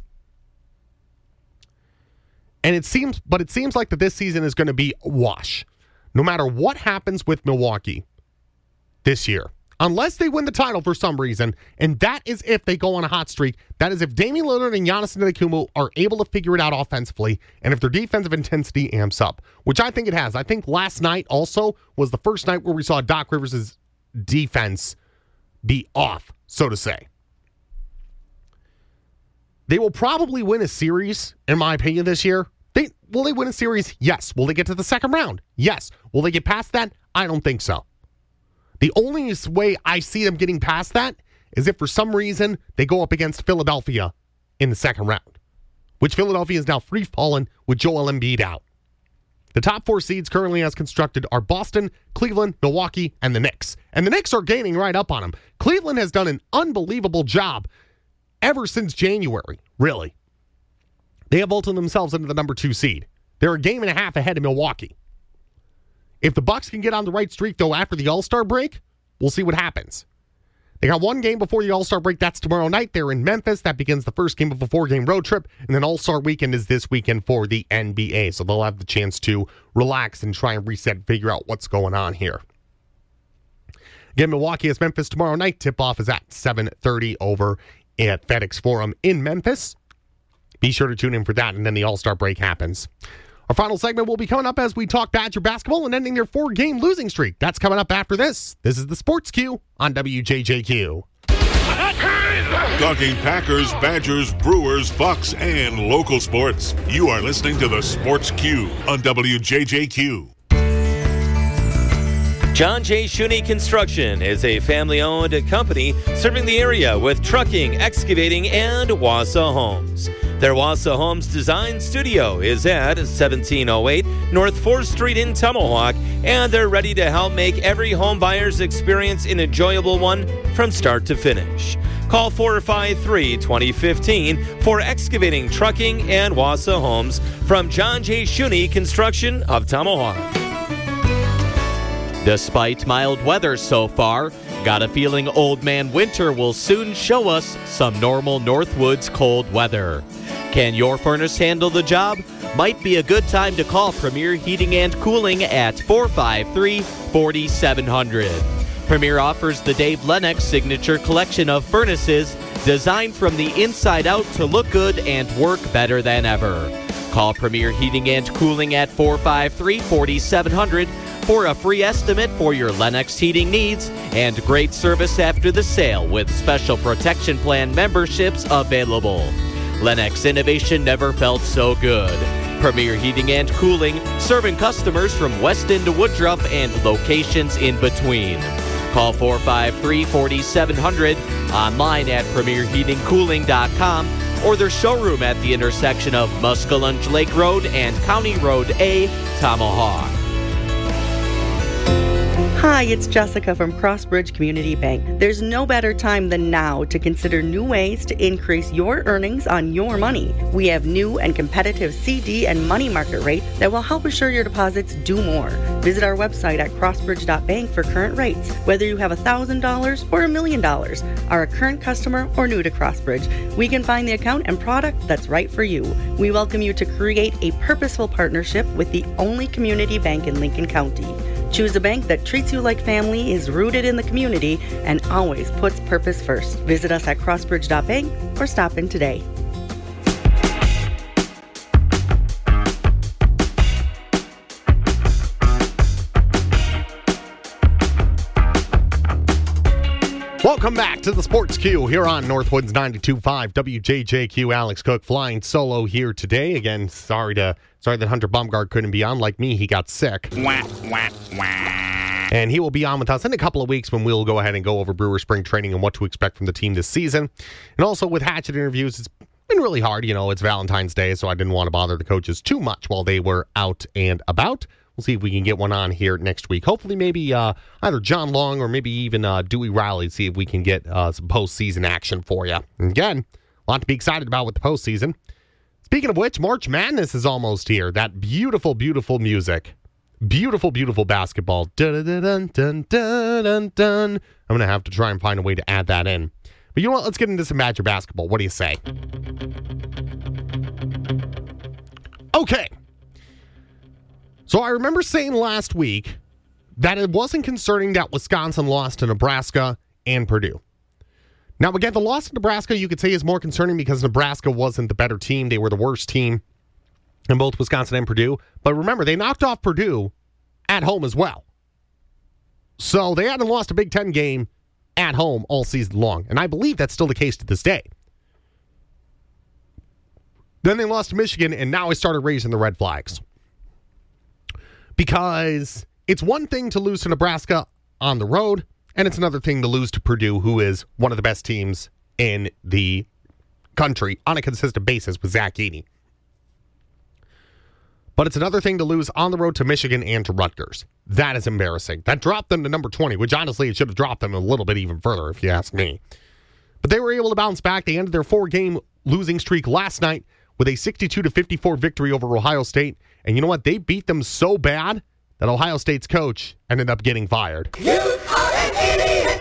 And it seems, but it seems like that this season is going to be a wash. No matter what happens with Milwaukee this year, unless they win the title for some reason, and that is if they go on a hot streak, that is if Damian Lillard and Giannis Antetokounmpo are able to figure it out offensively, and if their defensive intensity amps up, which I think it has. I think last night also was the first night where we saw Doc Rivers' defense be off, so to say. They will probably win a series, in my opinion, this year. They, will they win a series? Yes. Will they get to the second round? Yes. Will they get past that? I don't think so. The only way I see them getting past that is if for some reason they go up against Philadelphia in the second round, which Philadelphia is now free-falling with Joel Embiid out. The top four seeds currently as constructed are Boston, Cleveland, Milwaukee, and the Knicks. And the Knicks are gaining right up on them. Cleveland has done an unbelievable job ever since January, really. They have vaulted themselves into the number two seed. They're a game and a half ahead of Milwaukee. If the Bucks can get on the right streak, though, after the All-Star break, we'll see what happens. They got one game before the All-Star break. That's tomorrow night. They're in Memphis. That begins the first game of a four-game road trip. And then All-Star weekend is this weekend for the N B A. So they'll have the chance to relax and try and reset and figure out what's going on here. Again, Milwaukee is Memphis tomorrow night. Tip-off is at seven thirty over at FedEx Forum in Memphis. Be sure to tune in for that, and then the All-Star break happens. Our final segment will be coming up as we talk Badger basketball and ending their four-game losing streak. That's coming up after this. This is the Sports Q on W J J Q. Talking Packers, Badgers, Brewers, Bucks, and local sports. You are listening to the Sports Q on W J J Q. John J. Shuney Construction is a family-owned company serving the area with trucking, excavating, and Wassa Homes. Their Wassa Homes Design Studio is at seventeen oh eight North fourth Street in Tomahawk, and they're ready to help make every home buyer's experience an enjoyable one from start to finish. Call four five three, two oh one five for excavating, trucking, and Wassa Homes from John J. Shuney Construction of Tomahawk. Despite mild weather so far, got a feeling Old Man Winter will soon show us some normal Northwoods cold weather. Can your furnace handle the job? Might be a good time to call Premier Heating and Cooling at four five three, four seven zero zero. Premier offers the Dave Lennox Signature Collection of furnaces designed from the inside out to look good and work better than ever. Call Premier Heating and Cooling at four five three, four seven zero zero for a free estimate for your Lennox heating needs and great service after the sale with special protection plan memberships available. Lennox innovation never felt so good. Premier Heating and Cooling, serving customers from Weston to Woodruff and locations in between. Call four five three, four seven zero zero, online at premier heating cooling dot com, or their showroom at the intersection of Muskellunge Lake Road and County Road A, Tomahawk. Hi, it's Jessica from Crossbridge Community Bank. There's no better time than now to consider new ways to increase your earnings on your money. We have new and competitive C D and money market rates that will help assure your deposits do more. Visit our website at crossbridge dot bank for current rates. Whether you have one thousand dollars or a million dollars, are a current customer or new to Crossbridge, we can find the account and product that's right for you. We welcome you to create a purposeful partnership with the only community bank in Lincoln County. Choose a bank that treats you like family, is rooted in the community, and always puts purpose first. Visit us at crossbridge dot bank or stop in today. Welcome back to the Sports Q here on Northwoods ninety-two point five W J J Q. Alex Cook flying solo here today. Again, sorry to sorry that Hunter Baumgart couldn't be on. Like me, he got sick. Wah, wah, wah. And he will be on with us in a couple of weeks when we'll go ahead and go over Brewer spring training and what to expect from the team this season. And also with Hatchet interviews, it's been really hard. You know, it's Valentine's Day, so I didn't want to bother the coaches too much while they were out and about. We'll see if we can get one on here next week. Hopefully, maybe uh, either John Long or maybe even uh, Dewey Riley, see if we can get uh, some postseason action for you. And again, a lot to be excited about with the postseason. Speaking of which, March Madness is almost here. That beautiful, beautiful music. Beautiful, beautiful basketball. Dun, dun, dun, dun, dun, dun, dun. I'm going to have to try and find a way to add that in. But you know what? Let's get into some Badger basketball. What do you say? Okay. So I remember saying last week that it wasn't concerning that Wisconsin lost to Nebraska and Purdue. Now, again, the loss to Nebraska, you could say, is more concerning because Nebraska wasn't the better team. They were the worst team in both Wisconsin and Purdue. But remember, they knocked off Purdue at home as well. So they hadn't lost a Big Ten game at home all season long. And I believe that's still the case to this day. Then they lost to Michigan, and now I started raising the red flags. Because it's one thing to lose to Nebraska on the road, and it's another thing to lose to Purdue, who is one of the best teams in the country on a consistent basis with Zach Edey. But it's another thing to lose on the road to Michigan and to Rutgers. That is embarrassing. That dropped them to number twenty, which honestly, it should have dropped them a little bit even further, if you ask me. But they were able to bounce back. They ended their four-game losing streak last night with a sixty-two to fifty-four victory over Ohio State. And you know what? They beat them so bad that Ohio State's coach ended up getting fired. You are an idiot.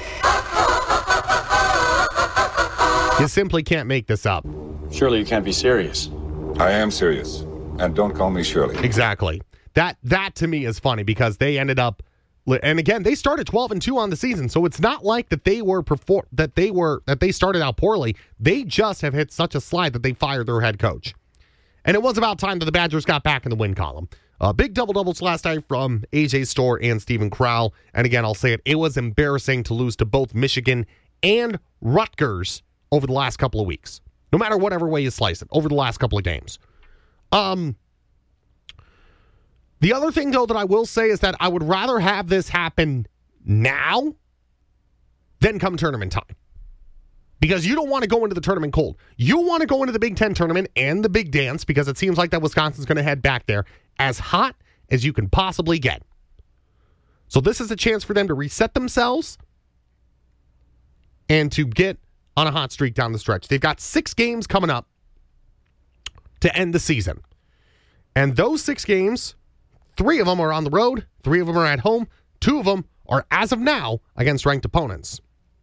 You simply can't make this up. Surely you can't be serious. I am serious. And don't call me Shirley. Exactly. That that to me is funny because they ended up, and again, they started twelve and two on the season, so it's not like that they were perform that they were that they started out poorly. They just have hit such a slide that they fired their head coach. And it was about time that the Badgers got back in the win column. Uh, big double-doubles last night from A J Storr and Stephen Crowell. And again, I'll say it, it was embarrassing to lose to both Michigan and Rutgers over the last couple of weeks. No matter whatever way you slice it, over the last couple of games. Um, the other thing, though, that I will say is that I would rather have this happen now than come tournament time. Because you don't want to go into the tournament cold. You want to go into the Big Ten tournament and the Big Dance, because it seems like that Wisconsin's going to head back there as hot as you can possibly get. So this is a chance for them to reset themselves and to get on a hot streak down the stretch. They've got six games coming up to end the season. And those six games, three of them are on the road, three of them are at home, two of them are, as of now, against ranked opponents.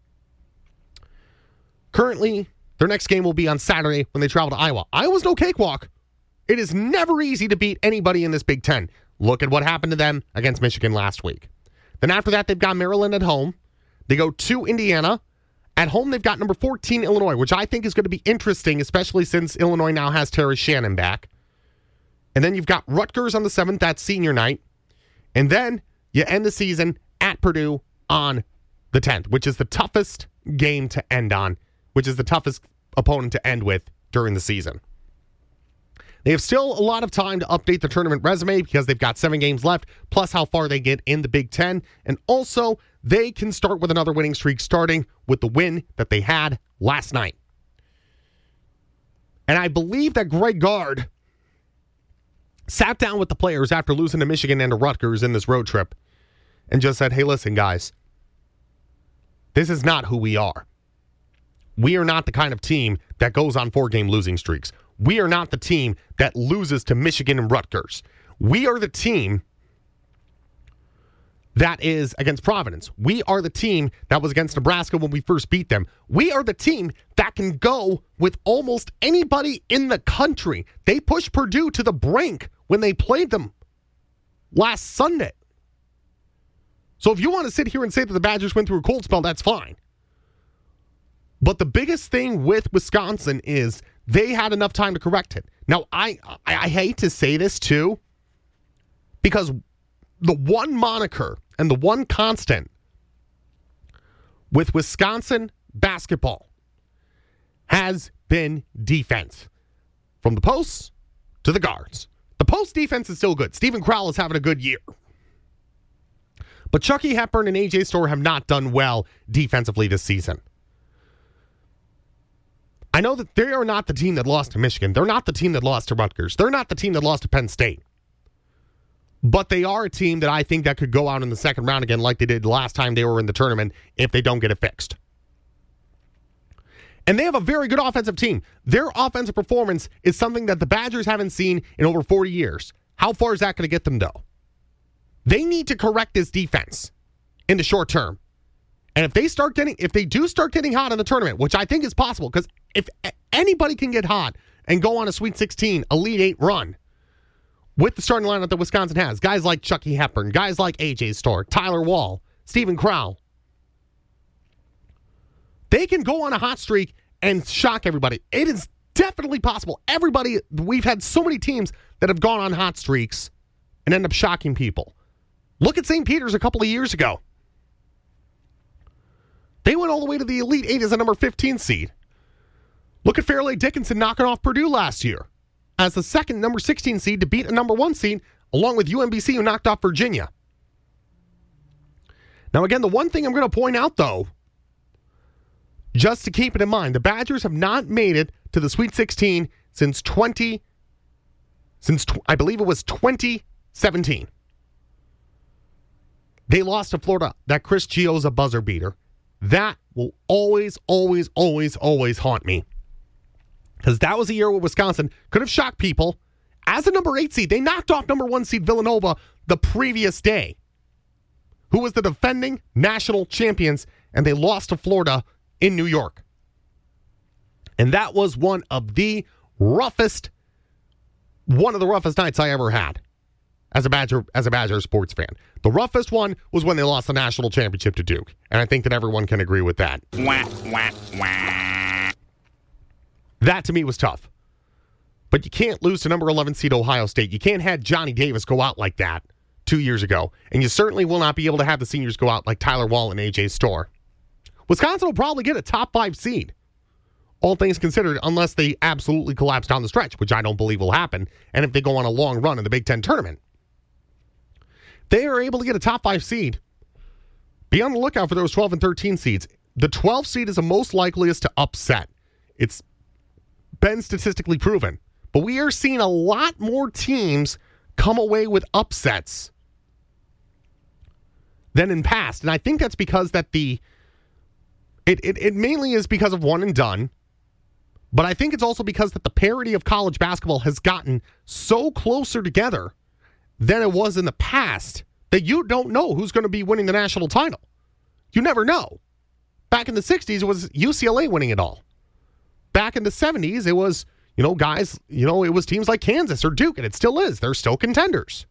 Currently, their next game will be on Saturday when they travel to Iowa. Iowa's no cakewalk. It is never easy to beat anybody in this Big Ten. Look at what happened to them against Michigan last week. Then after that, they've got Maryland at home. They go to Indiana. At home, they've got number fourteen, Illinois, which I think is going to be interesting, especially since Illinois now has Terry Shannon back. And then you've got Rutgers on the seventh. That's senior night. And then you end the season at Purdue on the tenth, which is the toughest game to end on, which is the toughest opponent to end with during the season. They have still a lot of time to update the tournament resume because they've got seven games left, plus how far they get in the Big Ten. And also, they can start with another winning streak, starting with the win that they had last night. And I believe that Greg Gard sat down with the players after losing to Michigan and to Rutgers in this road trip and just said, hey, listen, guys, this is not who we are. We are not the kind of team that goes on four-game losing streaks. We are not the team that loses to Michigan and Rutgers. We are the team that is against Providence. We are the team that was against Nebraska when we first beat them. We are the team that can go with almost anybody in the country. They pushed Purdue to the brink when they played them last Sunday. So if you want to sit here and say that the Badgers went through a cold spell, that's fine. But the biggest thing with Wisconsin is they had enough time to correct it. Now, I, I, I hate to say this too, because the one moniker and the one constant with Wisconsin basketball has been defense. From the posts to the guards. The post defense is still good. Stephen Crowell is having a good year. But Chucky Hepburn and A J Storr have not done well defensively this season. I know that they are not the team that lost to Michigan. They're not the team that lost to Rutgers. They're not the team that lost to Penn State. But they are a team that I think that could go out in the second round again like they did last time they were in the tournament if they don't get it fixed. And they have a very good offensive team. Their offensive performance is something that the Badgers haven't seen in over forty years. How far is that going to get them, though? They need to correct this defense in the short term. And if they start getting, if they do start getting hot in the tournament, which I think is possible, because if anybody can get hot and go on a Sweet sixteen, Elite Eight run with the starting lineup that Wisconsin has, guys like Chucky Hepburn, guys like A J Storr, Tyler Wall, Stephen Crowell, they can go on a hot streak and shock everybody. It is definitely possible. Everybody, we've had so many teams that have gone on hot streaks and end up shocking people. Look at Saint Peter's a couple of years ago. They went all the way to the Elite Eight as a number fifteen seed. Look at Fairleigh Dickinson knocking off Purdue last year as the second number sixteen seed to beat a number one seed, along with U M B C, who knocked off Virginia. Now, again, the one thing I'm going to point out, though, just to keep it in mind, the Badgers have not made it to the Sweet sixteen since twenty, since I believe it was twenty seventeen. They lost to Florida. That Chris Chiozza buzzer beater. That will always, always, always, always haunt me. Because that was a year where Wisconsin could have shocked people. As a number eight seed, they knocked off number one seed Villanova the previous day, who was the defending national champions, and they lost to Florida in New York. And that was one of the roughest, one of the roughest nights I ever had as a Badger, as a Badger sports fan. The roughest one was when they lost the national championship to Duke. And I think that everyone can agree with that. Wah, wah, wah. That to me was tough. But you can't lose to number eleven seed Ohio State. You can't have Johnny Davis go out like that two years ago. And you certainly will not be able to have the seniors go out like Tyler Wall and A J Storr. Wisconsin will probably get a top five seed, all things considered, unless they absolutely collapse down the stretch, which I don't believe will happen, and if they go on a long run in the Big Ten tournament. They are able to get a top five seed. Be on the lookout for those twelve and thirteen seeds. The twelfth seed is the most likeliest to upset. It's been statistically proven. But we are seeing a lot more teams come away with upsets than in past. And I think that's because that the it, it, it mainly is because of one and done. But I think it's also because that the parity of college basketball has gotten so closer together than it was in the past that you don't know who's going to be winning the national title. You never know. Back in the sixties, it was U C L A winning it all. Back in the seventies, it was, you know, guys, you know, it was teams like Kansas or Duke, and it still is. They're still contenders.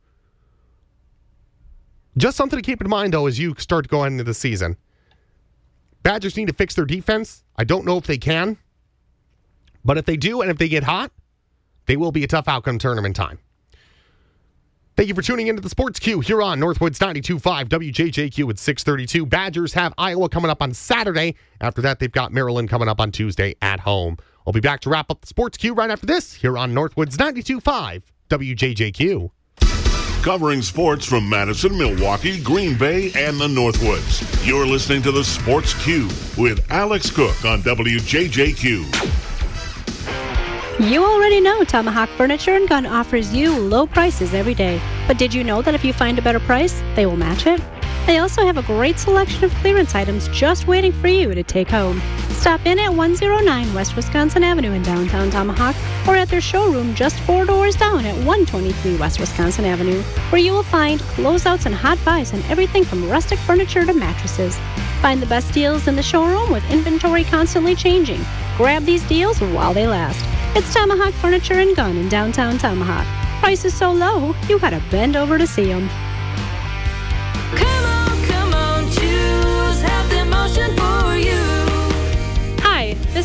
Just something to keep in mind, though, as you start going into the season. Badgers need to fix their defense. I don't know if they can. But if they do, and if they get hot, they will be a tough outcome tournament time. Thank you for tuning into the Sports Q here on Northwoods ninety-two point five W J J Q at six thirty-two. Badgers have Iowa coming up on Saturday. After that, they've got Maryland coming up on Tuesday at home. I'll be back to wrap up the Sports Q right after this here on Northwoods ninety-two point five W J J Q. Covering sports from Madison, Milwaukee, Green Bay, and the Northwoods. You're listening to the Sports Q with Alex Cook on W J J Q. You already know Tomahawk Furniture and Gun offers you low prices every day. But did you know that if you find a better price, they will match it? They also have a great selection of clearance items just waiting for you to take home. Stop in at one oh nine West Wisconsin Avenue in downtown Tomahawk, or at their showroom just four doors down at one twenty-three West Wisconsin Avenue, where you will find closeouts and hot buys on everything from rustic furniture to mattresses. Find the best deals in the showroom with inventory constantly changing. Grab these deals while they last. It's Tomahawk Furniture and Gun in downtown Tomahawk. Prices so low, you gotta bend over to see them. Come on, come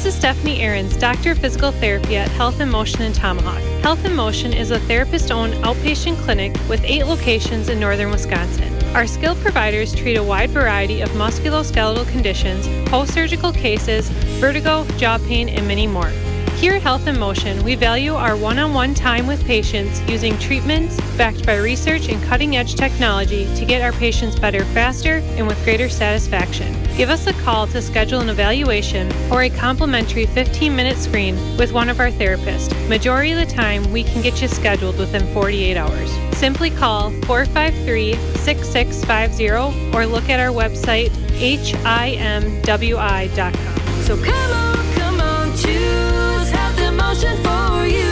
This is Stephanie Ahrens, Doctor of Physical Therapy at Health in Motion in Tomahawk. Health in Motion is a therapist-owned outpatient clinic with eight locations in northern Wisconsin. Our skilled providers treat a wide variety of musculoskeletal conditions, post-surgical cases, vertigo, jaw pain, and many more. Here at Health in Motion, we value our one-on-one time with patients using treatments backed by research and cutting-edge technology to get our patients better faster and with greater satisfaction. Give us a call to schedule an evaluation or a complimentary fifteen-minute screen with one of our therapists. Majority of the time, we can get you scheduled within forty-eight hours. Simply call four five three, six six five zero or look at our website, H I M W I dot com. So come on, come on, choose Health in Motion for you.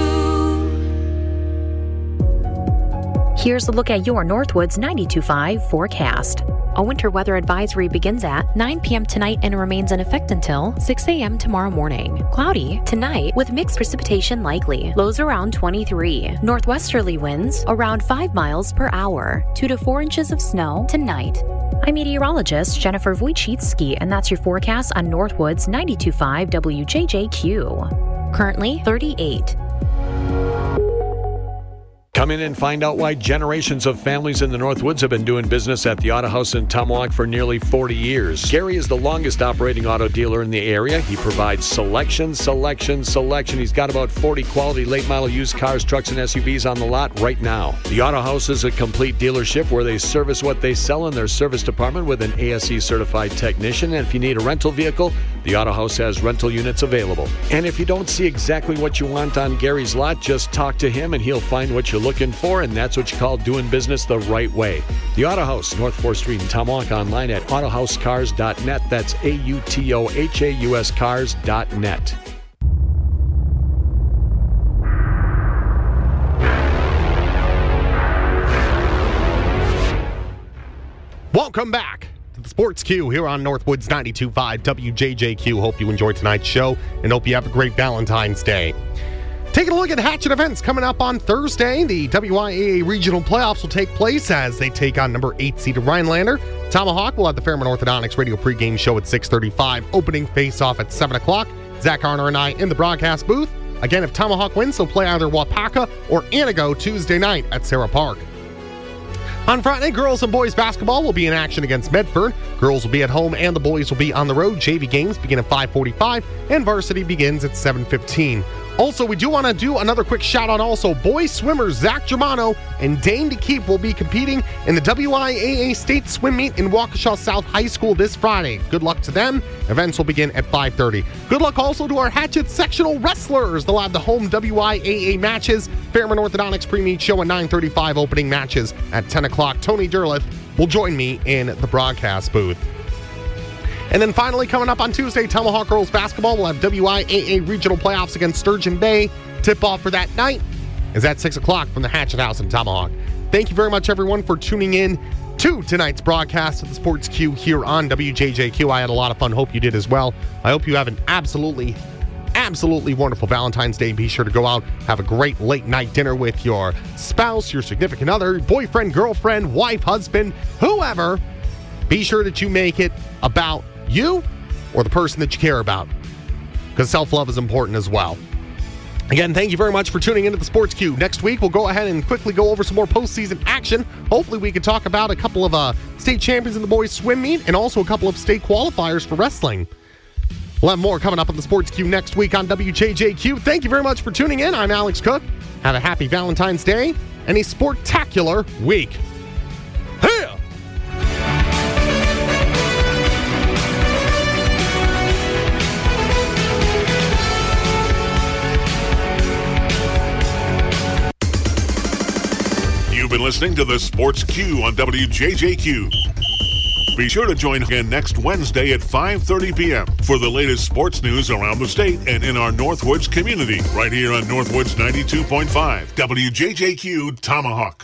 Here's a look at your Northwoods ninety-two point five forecast. A winter weather advisory begins at nine p.m. tonight and remains in effect until six a.m. tomorrow morning. Cloudy tonight with mixed precipitation likely. Lows around twenty-three. Northwesterly winds around five miles per hour. two to four inches of snow tonight. I'm meteorologist Jennifer Wojcicki, and that's your forecast on Northwoods ninety-two point five W J J Q. Currently thirty-eight. Come in and find out why generations of families in the Northwoods have been doing business at the Auto House in Tomahawk for nearly forty years. Gary is the longest operating auto dealer in the area. He provides selection, selection, selection. He's got about forty quality late model used cars, trucks, and S U Vs on the lot right now. The Auto House is a complete dealership where they service what they sell in their service department with an A S E certified technician. And if you need a rental vehicle, the Auto House has rental units available. And if you don't see exactly what you want on Gary's lot, just talk to him and he'll find what you're looking for, and that's what you call doing business the right way. The Auto House, North fourth Street in Tomahawk, online at auto house cars dot net. That's A U T O H A U S cars dot net. Welcome back to the Sports Q here on Northwoods ninety-two point five W J J Q. Hope you enjoyed tonight's show and hope you have a great Valentine's Day. Taking a look at Hatchet events coming up on Thursday. The W I A A regional playoffs will take place as they take on number eight seeded Rhinelander. Tomahawk will have the Fairmont Orthodontics radio pregame show at six thirty-five. Opening face-off at seven o'clock. Zach Arner and I in the broadcast booth. Again, if Tomahawk wins, they'll play either Wapaka or Anago Tuesday night at Sarah Park. On Friday, girls and boys basketball will be in action against Medford. Girls will be at home and the boys will be on the road. J V games begin at five forty-five and varsity begins at seven fifteen. Also, we do want to do another quick shout out also. Boys swimmers Zach Germano and Dane DeKeep will be competing in the W I A A State Swim Meet in Waukesha South High School this Friday. Good luck to them. Events will begin at five thirty. Good luck also to our Hatchet sectional wrestlers. They'll have the home W I A A matches. Fairmont Orthodontics pre-meet show at nine thirty-five. Opening matches at ten o'clock. Tony Derleth will join me in the broadcast booth. And then finally, coming up on Tuesday, Tomahawk girls basketball will have W I A A regional playoffs against Sturgeon Bay. Tip-off for that night is at six o'clock from the Hatchet House in Tomahawk. Thank you very much, everyone, for tuning in to tonight's broadcast of the Sports Q here on W J J Q. I had a lot of fun. Hope you did as well. I hope you have an absolutely, absolutely wonderful Valentine's Day. Be sure to go out, have a great late-night dinner with your spouse, your significant other, boyfriend, girlfriend, wife, husband, whoever. Be sure that you make it about you or the person that you care about, because self-love is important as well. Again, thank you very much for tuning into the Sports Q. Next week, we'll go ahead and quickly go over some more postseason action. Hopefully, we can talk about a couple of uh, state champions in the boys swim meet and also a couple of state qualifiers for wrestling. We'll have more coming up on the Sports Q next week on W J J Q. Thank you very much for tuning in. I'm Alex Cook. Have a happy Valentine's Day and a sportacular week. Hey! You've been listening to the Sports Q on W J J Q. Be sure to join again next Wednesday at five thirty p.m. for the latest sports news around the state and in our Northwoods community, right here on Northwoods ninety-two point five W J J Q Tomahawk.